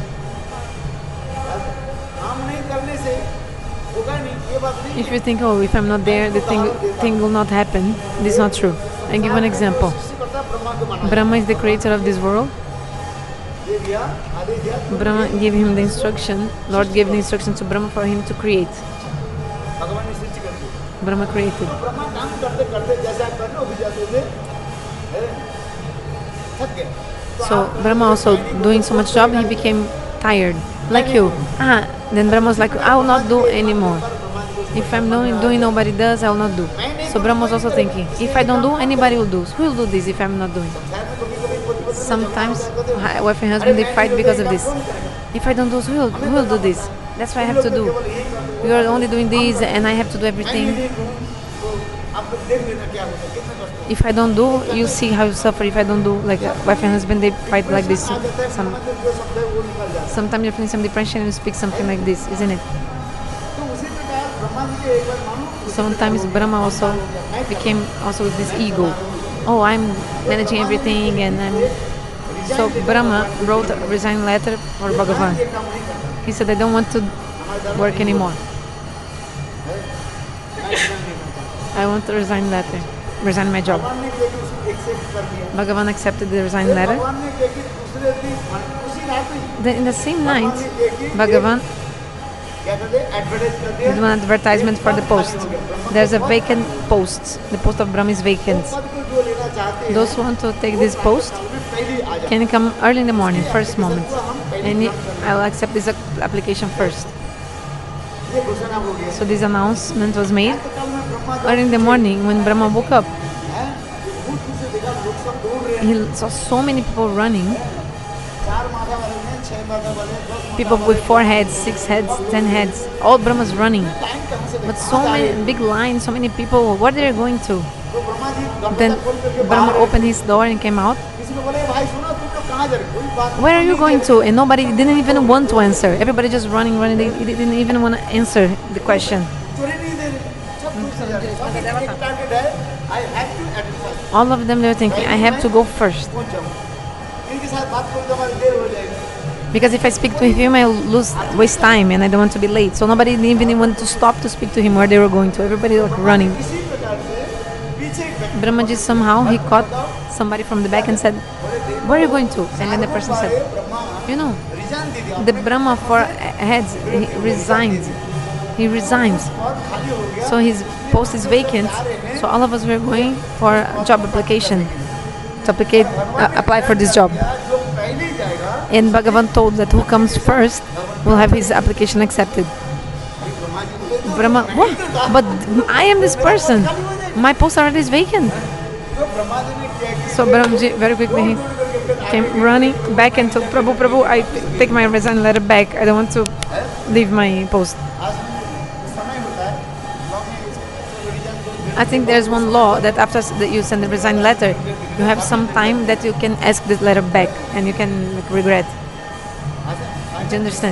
काम नहीं करने से होगा नहीं ये बात नहीं If you think, oh, if I'm not there, the thing thing will not happen. This is not true. I give one example. सृष्टिकर्ता ब्रह्मा को माना Brahma is the creator of this world. ये दिया आदेश दिया Brahma gave him the instruction. Lord gave the instruction to Brahma for him to create. भगवान ने सृष्टि कर दी Brahma created. तो ब्रह्मा काम करते करते जैसे आप कर लो भी जाते थे हैं, थक गए तो So आप- Brahma also doing so much job, he became tired, like you. Ah, then Brahma was like, I will not do anymore. Brahma ji को If I'm doing, doing nobody does, I will not do. So Brahma was also thinking, if I don't do, anybody will do. Who will do this if I'm not doing? संसार में कभी कभी पति पत्नी Sometimes hi- wife and husband they fight because of this. If I don't do, who will, who will do this? That's what I have to do. You are only doing this, and I have to do everything. तो आप लोग देख लेना क्या होता है कितना कष्ट होता है। If I don't do, you see how you suffer. If I don't do, like uh, wife and husband they fight like this. आ जाता है Some, मतलब जो शब्द है वो निकल जाता है sometimes you're feeling some depression and you speak something like this, isn't it? तो उसी प्रकार ब्रह्मा जी के एक बार मानो Sometimes Brahma also became also with this ego. Oh, I'm managing everything, and I'm. So Brahma wrote a resign letter for Bhagavan. ये काम नहीं करता He said, I don't want to हमारे धर्म work anymore. मैं ध्यान नहीं करता I want to resign letter, resign my job. भगवान ने देखी उसको एक्सेप्ट कर दिया Bhagavan accepted the resign letter. भगवान ने देखी दूसरे दिन उसी रात ही Then in the same भगवान night, ने देखी Bhagavan क्या करते हैं एडवर्टाइज करते They do हैं an advertisement for the post. There's a vacant post. The post of Brahma is vacant. पद को जो लेना चाहते हैं Those who want to take this post उसमें पहले आ जाए can come early in the morning, first moment. And I'll accept this application first. ये घोषणा हो गया So this announcement was made तो कल मैं Brahma early in the morning when Brahma woke up. है भूत से देखा लोग सब दौड़ रहे हैं He saw so many people running. चार माथा वाले हैं छह माथा वाले हैं दस People with four heads, six heads, ten heads. All Brahmas running. Time कहाँ से But so many big lines, so many people. What are they going to? तो ब्रह्मा जी Then दरवाजा खोल करके Brahma बाहर opened his door and came out. किसी को बोले भाई सुनो तुम लोग कहाँ जा रहे हो कोई बात Where are you going to? And nobody didn't even want to answer. Everybody just running, running. They, they didn't even want to answer the question. चोरी नहीं दे रहे सब दूर से जा रहे हैं सब एक टारगेट है I have to advertise All of them, they were thinking, I have to go first. पहुंच जाऊँ इनके साथ बात करूँ तो हमारी देर हो जाएगी Because if I speak to him, I'll lose, waste time, and I don't want to be late. So nobody didn't even want to stop to speak to him where they were going to. Everybody was running. इसी प्रकार से पीछे एक व्यक्ति Brahmaji somehow, he caught somebody from the back and said, where are you going to? And then the person said, Brahma you know, resign दे दिया the Brahma for heads, he resigned. He resigns. और खाली हो गया So his post is vacant. So all of us were going for a job application to apply, uh, apply for this job. जो पहले ही जाएगा And Bhagavan told that who comes first will have his application accepted. Brahma ji बोले Brahma, what? But I am this person. My post already is vacant. तो ब्रह्मा जी ने किया कि So Brahmaji very quickly he came running back and told Prabhu, Prabhu, I take my resign letter back. I don't want to leave my post. आज समय होता है law में इसको रिजाइन दो I think there's one law that after s- that you send the resign letter, you have some time that you can ask this letter back and you can like, regret. Do you understand?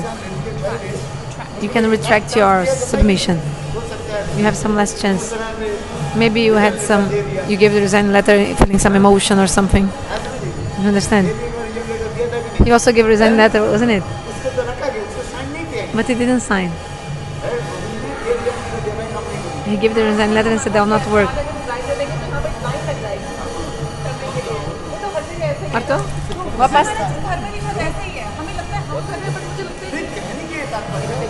You can retract your submission. You have some last chance. Maybe you had some, you gave the resign letter feeling some emotion or something. You understand? He also gave a resign letter, wasn't it? उसको तो रखा गया उसको sign नहीं किया But he didn't sign. है उन्होंने दे दिया मुझे देना ही काम नहीं करूँगा He gave the resign letter and said, I will not work. अगर ड्राइवर देंगे तो यहाँ पे लाइन लग जाएगी करने के लिए वो तो हर जगह ऐसे ही है। Arto? Wapas? घर में भी शायद ऐसे ही है हमें लगता है हम कर रहे हैं बट मुझे लगता है फिर कहने के तात्पर्य है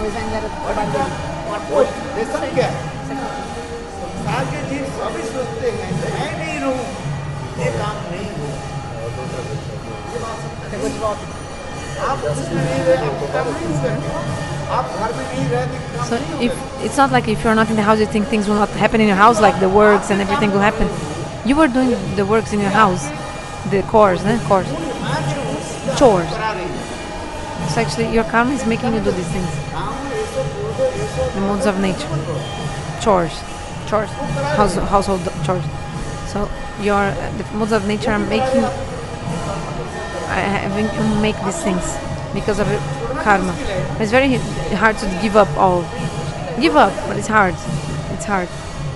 और लेसन क्या है संसार के जीव सभी सोचते हैं मैं नहीं रहूं ये काम नहीं हो ये बात सत्य है। आप उसमें नहीं रहे आपको काम नहीं होगा आप घर में नहीं रहे तो काम So नहीं if it's not like if you're not in the house, you think things will not happen in your house, like the works and everything will happen. You were doing the works in your house, the chores, eh? chores, होगा chores. करा रही है So actually, your karma is making you do these things, काम ऐसे बोल दो ऐसे the modes of nature, chores, chores, house, household chores. So your uh, the modes of nature are making, uh, having you make these things because of your karma. It's very h- hard to give up all. Give up, but it's hard. It's hard.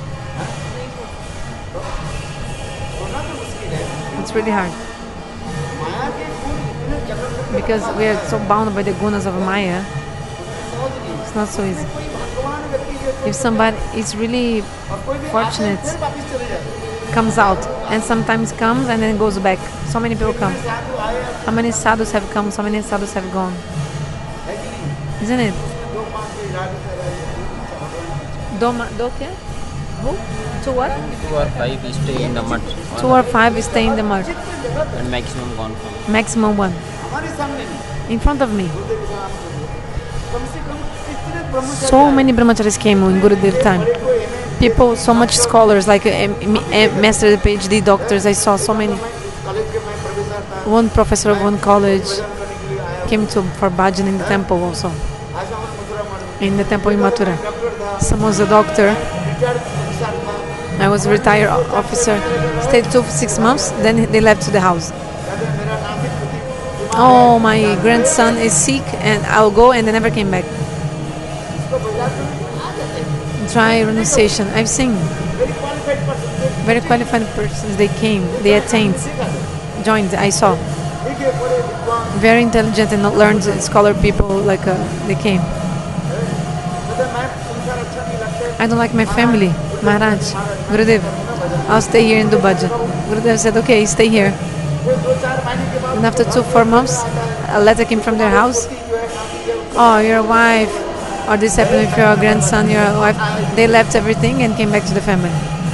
होना तो मुश्किल है It's really hard माया के गुण इतने जगत में because we are so bound by the gunas of Maya. सहज नहीं It's not so easy. कोई भगवान व्यक्ति के If somebody is really और कोई भी fortunate, आते हैं, फिर वापस चले जाते हैं comes out and sometimes comes and then goes back. So many people come. साधु आए How many sadhus have come? So many sadhus have gone. है कि नहीं Isn't it? दो पांच के इलाज कर रहे हैं Do, ma- do kya? Who? Two what? Two or five stay in the mud. Two or five stay in the mud. And maximum gone from. Maximum one. हमारे सामने नहीं In front of me. गुरुदेव के सामने कम से कम कितने ब्रह्मचारी So many brahmacharis came in Gurudev time. People, so much scholars, like uh, M- M- master, PhD doctors. I saw so many. College के मैं professor था One professor of one college करने के लिए आया came to for bhajan in the temple also. आज हम मथुरा में In the temple in Mathura. Doctor था Some was a doctor. Retired professor था I was a retired o- officer. Stayed two six months. Then they left to the house. कहते मेरा नाम भी प्रतीक Oh, my grandson is sick, and I'll go, and they never came back. इसको बाजार में आ जाते हैं Try renunciation. I've seen very qualified person very qualified persons. They came, they attained, joined. I saw ठीक है बड़े विद्वान very intelligent and learned scholar people. Like uh, they came. कहते मैं संसार अच्छा नहीं लगता I don't like my family. Maharaj, Gurudev, I'll stay here and do bhajan. Gurudev said, okay, stay here. फिर दो चार महीने के बाद And after two, four months, a letter came from their house. जो है काफी जो Oh, your wife. Or this happened with your grandson, your wife. They left everything and came back to the family.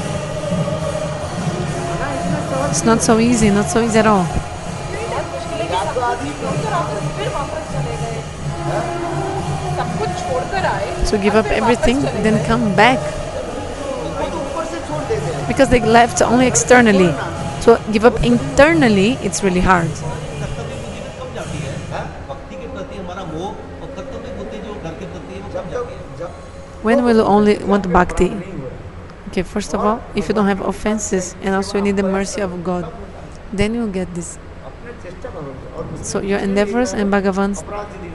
It's not so easy, not so easy at all. बहुत मुश्किल है कि सब कुछ छोड़कर आकर फिर वापस चले गए, सब कुछ छोड़कर आए To give और up फिर everything, वापस चले then गए। come back. ऊपर से छोड़ देते हैं Because they left only externally. To give up internally, it's really hard. कर्तव्य बुद्धि में कब जाती है भक्ति के प्रति हमारा मोह और कर्तव्य बुद्धि जो घर के प्रति है वो कब जाती है जब When will you only want bhakti? Okay, first of all, if you don't have offenses and also you need the mercy of God, then you'll get this. अपने चेष्टा करो और So your endeavors and Bhagavan's अपराधी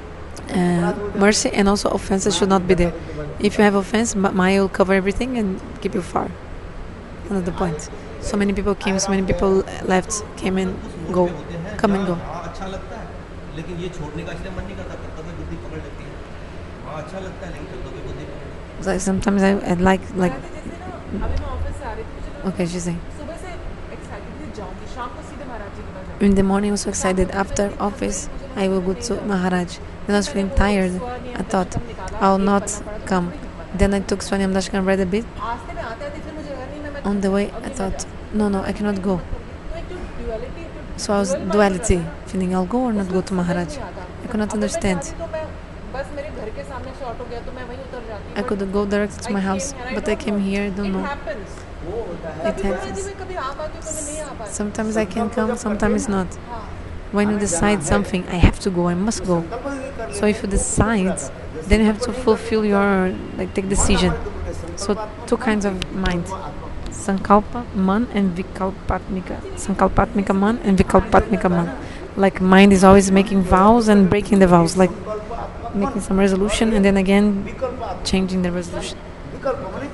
नहीं uh, mercy and also offenses should not be there. If you have offense, Ma- Maya will cover everything and keep you far. Another point. So many people came, so many people left, came and go, come and go. हाँ अच्छा लगता है लेकिन ये छोड़ने का इसलिए मन नहीं करता कर्तव्य बुद्धि पकड़ लेती है हाँ अच्छा लगता है लेकिन कर्तव्य बुद्धि पकड़ लेती है Like sometimes I, I like like. जैसे ना अभी मैं ऑफिस से आ रही थी, मुझे ना Okay, she's saying. सुबह से एक्साइटेड थी, जाऊंगी शाम को सीधे महाराज जी के पास जाऊंगी। In the morning, I was so excited. After office, I will go to Maharaj. Then I was feeling tired. I thought, I'll not come. Then I took Swanyam Dashkam, read a bit. रास्ते में आते आते फिर मुझे लगा नहीं मैं मैं On the way, I thought, no, no, I cannot go. तो एक जो duality, जो So I was dual mind duality, होता है ना, feeling I'll go or not go to समझ Maharaj. नहीं आता। I could not अगर मैं understand. चाहती तो मैं बस मेरे घर के सामने से ऑटो गया तो मैं वहीं उतर जाती। I could go directly to my house, but I came here, I don't know. वो होता है It happens. कभी आ पाती हूँ, कभी नहीं आ पाती। Sometimes I can come, sometimes not. हाँ, When you decide something, I have to go, I must go. So if you decide, then you have to fulfill your, like, take decision. So two kinds of mind. Sankalpa man and Vikalpatmika. Sankalpatmika man and Vikalpatmika man. Like mind is always making vows and breaking the vows, like making some resolution and then again changing the resolution. विकल्प माने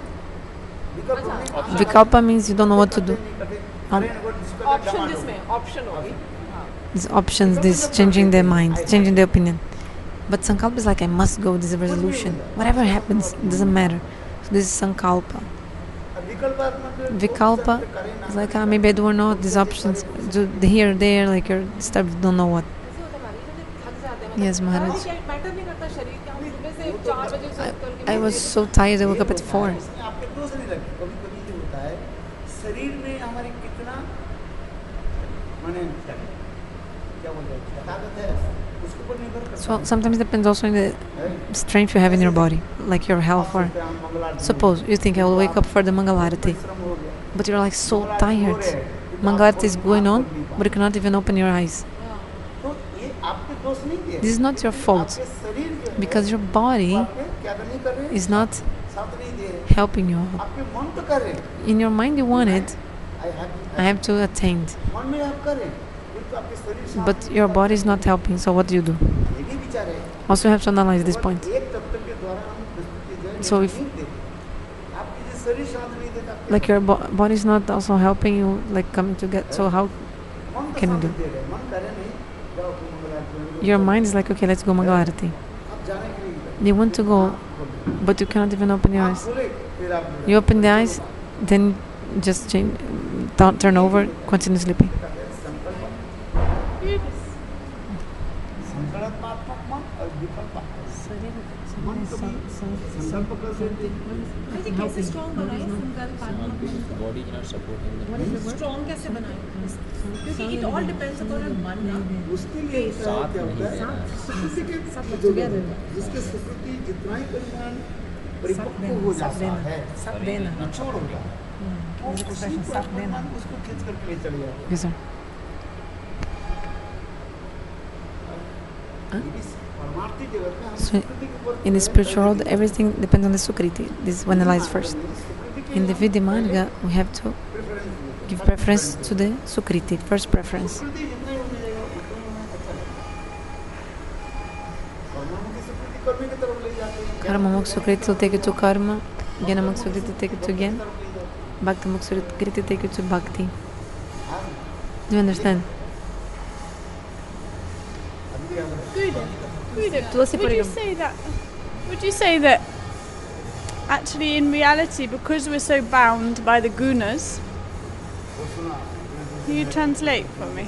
विकल्प माने Vikalpa means you don't know what to do. Um, option जिसमें option होगी। हाँ, these options, this changing their mind, changing their opinion. But Sankalpa is like I must go, this is a resolution. Whatever happens, it doesn't matter. So this is Sankalpa. Vikalpa is like ah, maybe I do or not, these options, do the here, there, like you're disturbed, don't know what. ऐसे होता है महाराज, जब थक जाते हैं, मतलब Yes, Maharaj. क्या matter नहीं करता शरीर क्या, हम सुबह से चार बजे से I, उठ करके I was so tired, I woke up at four. आपके दोष नहीं लगते कभी कभी ये होता है शरीर में हमारे कितना माने क्या बोलते हैं ताकत है उसके ऊपर निर्भर करता So sometimes it depends also in the strength you have in your body, like your health. Or suppose you think I will wake up for the Mangalarati, but you're like so tired. Mangalarati is going on, but you cannot even open your eyes. तो ये आपके दोष नहीं है This is not your fault, आपके शरीर जो है because your body आपके क्या नहीं कर रहे is not साथ नहीं दे रहे helping you. आपके मन तो कर रहे हैं In your mind you want it, I have I have to attain, मन में आप कर रहे हैं ये तो आपके शरीर साथ but your body is not helping, so what do you do? ये भी विचार है Also you have to analyze this point. एक तत्व के द्वारा हम प्रस्तुति जो है So ये if- नहीं देते आपके जो शरीर साथ नहीं देता आपके Like your bo- body is not also helping you, like coming together, so how मन तो can you साथ do? दे रहे हैं मन करे नहीं जाओ तुम मंगलारती Your mind is like, okay, let's go Mangalarati. आप जाने के लिए You want to go, but you cannot even open your आप eyes. बोले फिर आप You open the eyes, then just change, turn turn over, continue sleeping. संकल्पात्मक मन और विकल्पात्मक मन कभी संकल्प कर सकते वैसे कैसे स्ट्रॉन्ग बनाए संकल्प आत्मा Body cannot support him. Strong कैसे बनाए, क्योंकि it all depends upon your मन ना। उसके लिए होता है क्या होता है सुकृति के जो जिसके सुकृति जितना ही परिमाण परिपक्व हो जाता है Sat dena. निचोड़ होता है वो उसी परिमाण उसको खींच करके ले चले जाते हैं Yes, sir. ये भी परमार्थी जगत में हम So, सुकृति के ऊपर in the spiritual world, everything depends on the Sukriti. This is one analyzed first. In the Vidya Marga, we have to give preference to the Sukriti, first preference. सुकृति जितना ही होने जाएगा उतना ही होना अच्छा लगता है कर्मों की सुकृति कर्म की तरफ ले जाते हैं Karma Mukha Sukriti will take you to karma, Jnana Mukha Sukriti will take you to jnana, Bhakti Mukha Sukriti will take you to bhakti. Do you understand? Tulsi Would you Parigam. say that? Would you say that actually, in reality, because we're so bound by the gunas, can you translate for me?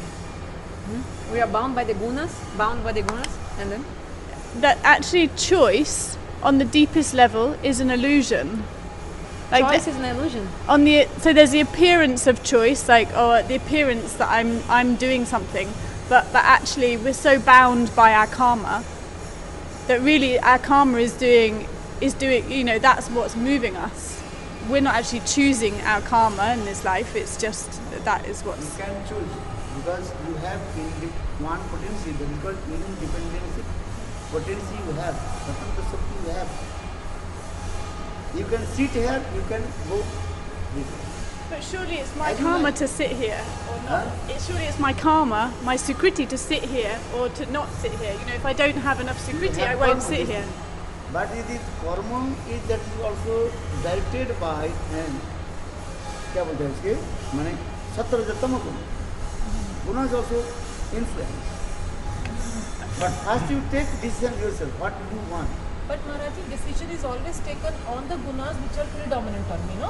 We are bound by the gunas, bound by the gunas, and then? That actually choice on the deepest level is an illusion. Like Choice the- is an illusion. on the so there's the appearance of choice, like or the appearance that I'm I'm doing something, but but actually we're so bound by our karma that really our karma is doing is doing you know that's what's moving us. We're not actually choosing our karma in this life. It's just that, that is You what's can choose because you have inde- one potency, that is called independence potency you have, Swatanta Shakti you have. You can sit here, you can go this way. But surely it's my As you karma like. to sit here, or not. Huh? It, surely it's my karma, my sukriti to sit here or to not sit here. You know, if I don't have enough sukriti, I have won't karma, sit this here. is- But it is karma is that is also directed by and क्या बोलते हैं इसके माने सत्तर रजतम गुण गुण is also influence. But first you take decision yourself. What do you want? But Maharaji, decision is always taken on the gunas which are predominant on me, no?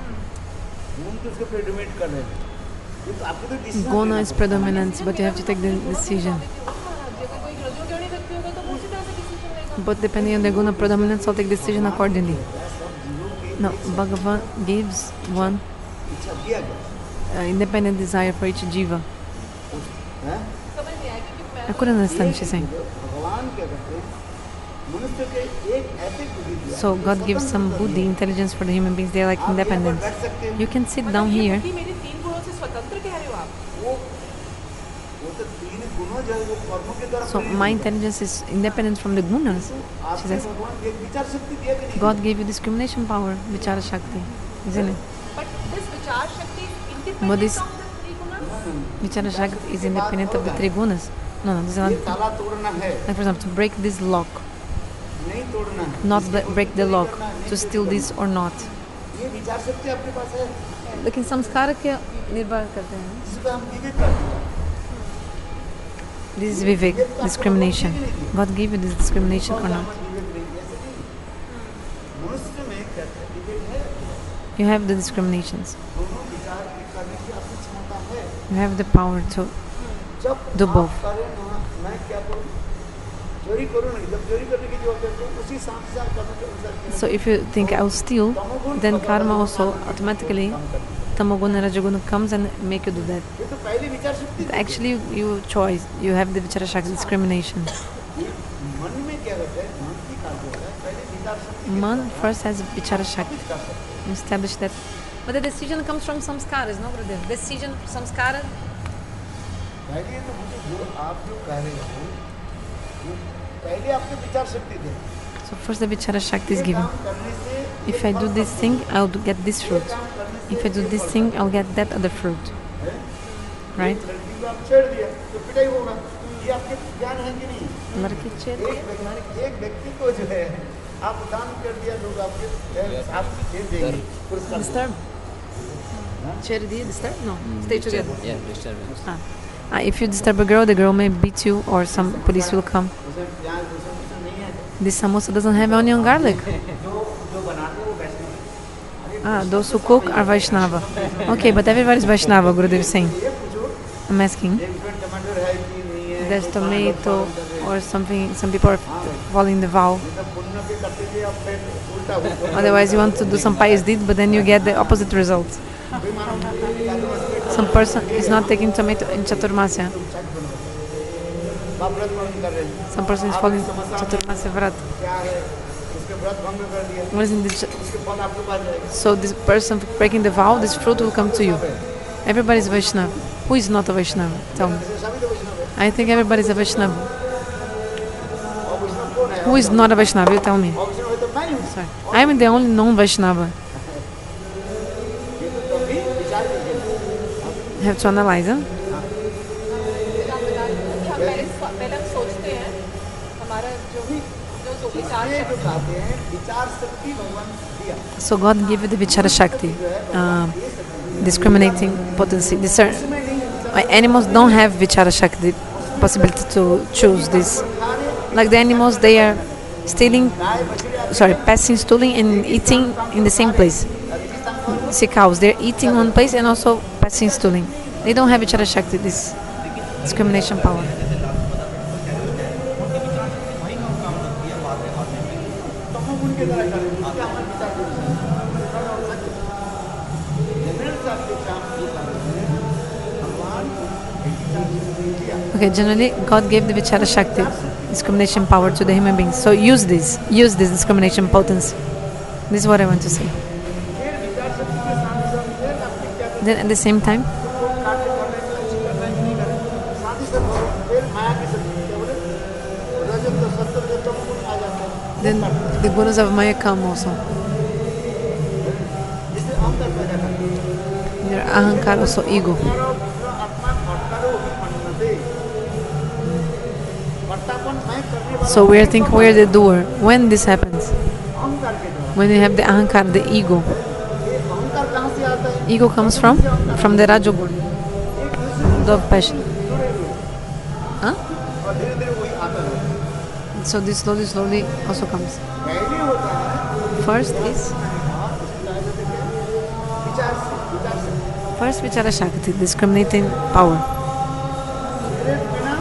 गुण तो उसके predominate कर रहे हैं. ये तो आपको तो decision Guna लेना is पड़ेगा. predominant, but you have to take the decision. महाराज, अगर कोई रजोगुणी व्यक्ति होगा तो वो उसी तरह से decision लेगा. But depending on the guna predominance, I'll take decision accordingly. सब जीवों की No, Bhagavan gives one इच्छा दिया गया. uh, independent desire for each jiva. हैं? समझ नहीं आया क्योंकि मैं I couldn't understand what एक she's saying. भगवान क्या करते हैं मनुष्य के एक ऐसे बुद्धि दिया So है, God gives some स्वतंत्र buddhi, दिया है। intelligence for the human beings. They are like आप यहाँ पर independent. बैठ सकते हैं। You can sit मतलब down ये here. बुद्धि मेरी तीन गुणों से स्वतंत्र कह रहे हो आप. वो वो तो तीन गुणों जो है वो कर्मों के द्वारा So प्रेरित my होते हैं। intelligence is independent from the gunas. तो She आपको says, भगवान एक विचार शक्ति दिया कि नहीं God gave you discrimination power, vichara shakti, isn't it? But this vichar shakti is But independent this- of the three gunas. Vichara shakti is independent of the three gunas. No, no, this is ये not. ताला तोड़ना है Like for example, to break this lock, नहीं तोड़ना है not इसके bre- को break the नहीं lock, करना है, नहीं to कुछ steal करना this or not. है। ये विचार शक्ति आपके पास है लेकिन संस्कार के निर्भर करते हैं. जिसको हम विवेक करते हैं This is vivek, discrimination. God gave you this discrimination or not? विवेक नहीं ऐसे नहीं मनुष्य में क्या है विवेक है You have the discriminations. दोनों विचार करने की आपकी क्षमता है You have the power to. जब Do आप both. करें ना मैं क्या करूँ चोरी करूँ नहीं जब चोरी करने की जो है तो उसी साथ साथ करने के अनुसार So if you think I'll steal, then karma also automatically, tamoguna rajoguna comes and make you do that. ये तो पहली विचार शक्ति थी। Actually, you choice. You have the vichara shakti discrimination. ये मन में क्या होता है मन की कार्य होता है पहले विचार शक्ति के Man द्वारा first has vichara shakti. विचार शक्ति Establish that. But the decision comes from samskaras, no, brother? Decision, samskara. पहले तो मुझे जो आप जो कह रहे हो वो पहले आपके विचार शक्ति थे So first the vichara shakti is ये given. काम करने से If I do this thing, I'll do- get this fruit. If I do this thing, I'll get that other fruit. Right? एक लड़की को आप छेड़ दिया तो पिटाई होगा ये आपके ज्ञान है कि नहीं Larki ched. एक व्यक्ति एक व्यक्ति को जो है आप दान कर दिया लोग आपके आप दे देंगे पुरस्कार Disturb. Charity, disturb? No. Stay together. Yeah, disturbance. Ah. Ah, if you disturb a girl, the girl may beat you or some police will come. उसमें प्याज उसमें कुछ नहीं है This samosa doesn't have onion garlic. जो जो बनाते हैं वो वैष्णव Ah, those who cook are Vaishnava. Okay, but everybody is Vaishnava, Gurudev is saying. ये पूछो I'm asking. एक इसमें टमाटर है कि नहीं है There's वो खाना लोग tomato पालन कर रहे हैं। or something. Some people are following the vow. ये सब पुण्य के करते थे अब फिर उल्टा हो Otherwise, you want to do some pious deed, but then you get the opposite result. Some person is not taking tomato in Chaturmasya. आप व्रत भंग कर रहे हैं Some person is following Chaturmasya Vrat. क्या है उसके व्रत भंग कर दिया What is in the ch- उसके फल आपके पास जाएगा So this person breaking the vow, this fruit will come to you. Everybody is Vaishnava. Who is not a Vaishnava? Tell me. ऐसे सभी तो वैष्णव है I think everybody is a Vaishnava. और वैष्णव कौन है Who is not a Vaishnava? You tell me. और वैष्णव है तो मैं ही हूँ Sorry. I am the only non-Vaishnava. ये तो कभी विचार कीजिए You have to analyze, huh? अच्छा पहले पहले हम सोचते हैं हमारा जो भी जो जो विचार ये शक्ति जो कहते हैं विचार शक्ति भगवान दिया So God gave you the Vichara Shakti, um, discriminating potency. Discern. Uh, Animals don't have Vichara Shakti, possibility to choose this. Like the animals, they are stealing, sorry, passing, stealing, and eating in the same place. See cows, they're eating one place and also passing, stealing. They don't have Vichara Shakti, this discrimination power. तमो के द्वारा करें उसके हमारे विचार के अनुसार general साहब के काम ये कर रहे हैं भगवान Okay, generally, God gave the Vichara Shakti, discrimination power to the human beings. So use this, use this discrimination potency. This is what I want to say. फिर विचार शक्ति के साथ साथ फिर आपने क्या करना Then at the same time, है कार्य कर रहे हैं अच्छी कर रहे हैं नहीं कर रहे हैं साथ ही साथ फिर माया की शक्ति क्या बोले रजत तो सत्तर जो तमगुण आ जाता है then the gunas of Maya come also. जिससे अंतर पैदा करते हैं Their ahankar, also ego. हमारा पूरा आत्मा भटकारो ही मनते भटकापन मैं करने वाला So we are thinking we are the doer. When this happens? अहंकार के द्वारा When you have the ahankar, the ego. ये अहंकार कहाँ से आता है Ego comes from from the rajogun, एक दूसरे the passion. से जुड़े हुए Huh? और धीरे धीरे वही आता है So this slowly, slowly also comes. पहले होता है First is और उसकी वजह से देखिए, विचार से विचार से first Vichara Shakti, discriminating power. Cigarette बिना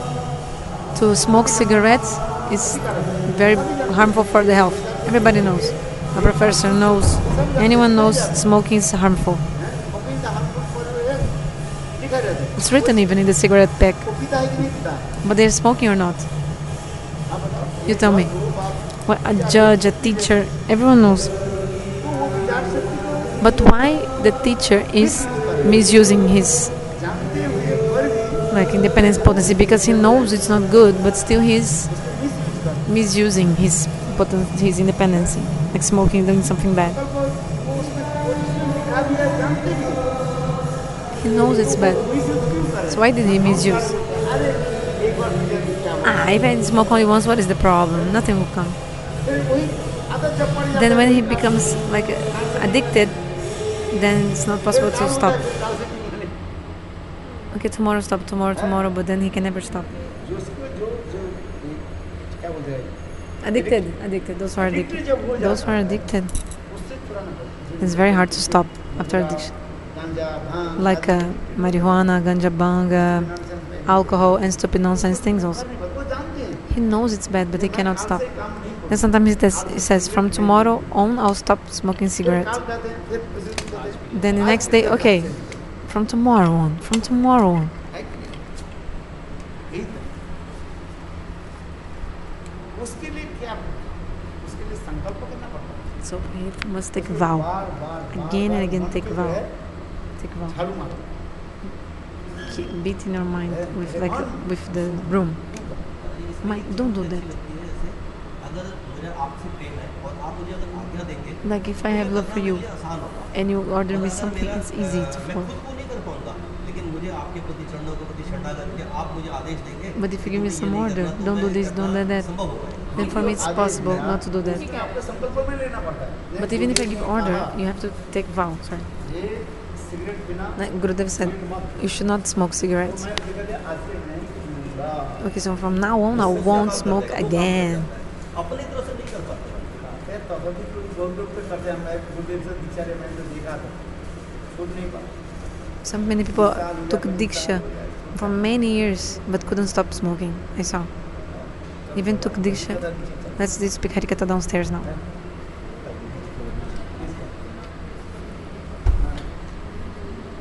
To smoke cigarettes is very harmful for the health. Everybody knows. A professor knows. Anyone knows smoking is harmful. Smoking का हार्मफुल फॉर है लिखा रहता है It's written even in the cigarette pack. वो पीता है कि नहीं पीता है But they're smoking or not? आप बताओ You tell me. वो बात What a judge, a teacher, everyone knows. तो वो विचार शक्ति को But why the teacher is misusing his जानते हुए पर भी like independence potency? Because he knows it's not good, but still he's misuse करते misusing his potency, his independency, like smoking, doing something bad. हैं वो वो उसमें वो जिसमें लिखा भी है जानते भी हैं। He knows it's bad. Misuse क्यों कर रहे So why did he misuse? हैं? अरे एक बार मुझे क्या हुआ Ah, if I smoke only once, what is the problem? Nothing will come. फिर वही आदत जब पड़ जाती Then है, when he becomes like addicted, then it's not possible to stop. काल से क्यों बने? Okay, tomorrow stop, tomorrow, tomorrow, but then he can never stop. जो उसको जो जो क्या बोलते हैं Addicted, addicted. Those who are Addicted addicted. जब हो Those who जाता are है, addicted, उससे छुड़ाना पड़ता है। it's very hard to stop after addiction. गांजा, भांग, Like uh, marijuana, ganja, bang, uh, alcohol, and stupid nonsense things also. वो जानते हैं He knows it's bad, but he cannot stop. से काम नहीं होता। And sometimes he, says- he says, from tomorrow on, I'll stop smoking cigarettes. काल कहते हैं, फिर उसी दिन कहते हैं, Then the next day, okay, from tomorrow on, from tomorrow on. है कि नहीं? यही तो। उसके लिए क्या उसके लिए संकल्प करना पड़ता है। So we must take vow. Bar bar bar Again and bar again मन take पे जो vow. है, Take vow. झाड़ू मारो। Keep beating your mind with like with the broom. Mind, don't do that. अगर मेरा आपसे प्रेम है और आप मुझे अगर आज्ञा देंगे Like if I have love for you आसान होगा and you order me something, it's easy to मैं follow. खुद को नहीं कर पाऊंगा लेकिन मुझे आपके प्रति चरणों के प्रति शरणा करके आप मुझे आदेश देंगे But if you give me some order, don't do this, don't do that, संभव होगा then for me it's possible not to do that. ठीक है, आपको संकल्प में लेना पड़ता है। But even if I give order, you have to take vow. Sorry. ये सिगरेट बिना Like Gurudev said, you should not smoke cigarettes. मैं कहते हैं, आज से नहीं पीऊंगा। Okay, so from now on, I won't smoke again. अपनी तरफ से नहीं कर पाते फिर तो अभी तो बहुत लोग तो करते हैं, मैं गुरुदेव से दीक्षा मैंने तो देखा था, छूट नहीं पाया। So many people took Diksha for many years but couldn't stop smoking. I saw. Even took Diksha. Let's do speak Harikatha downstairs now.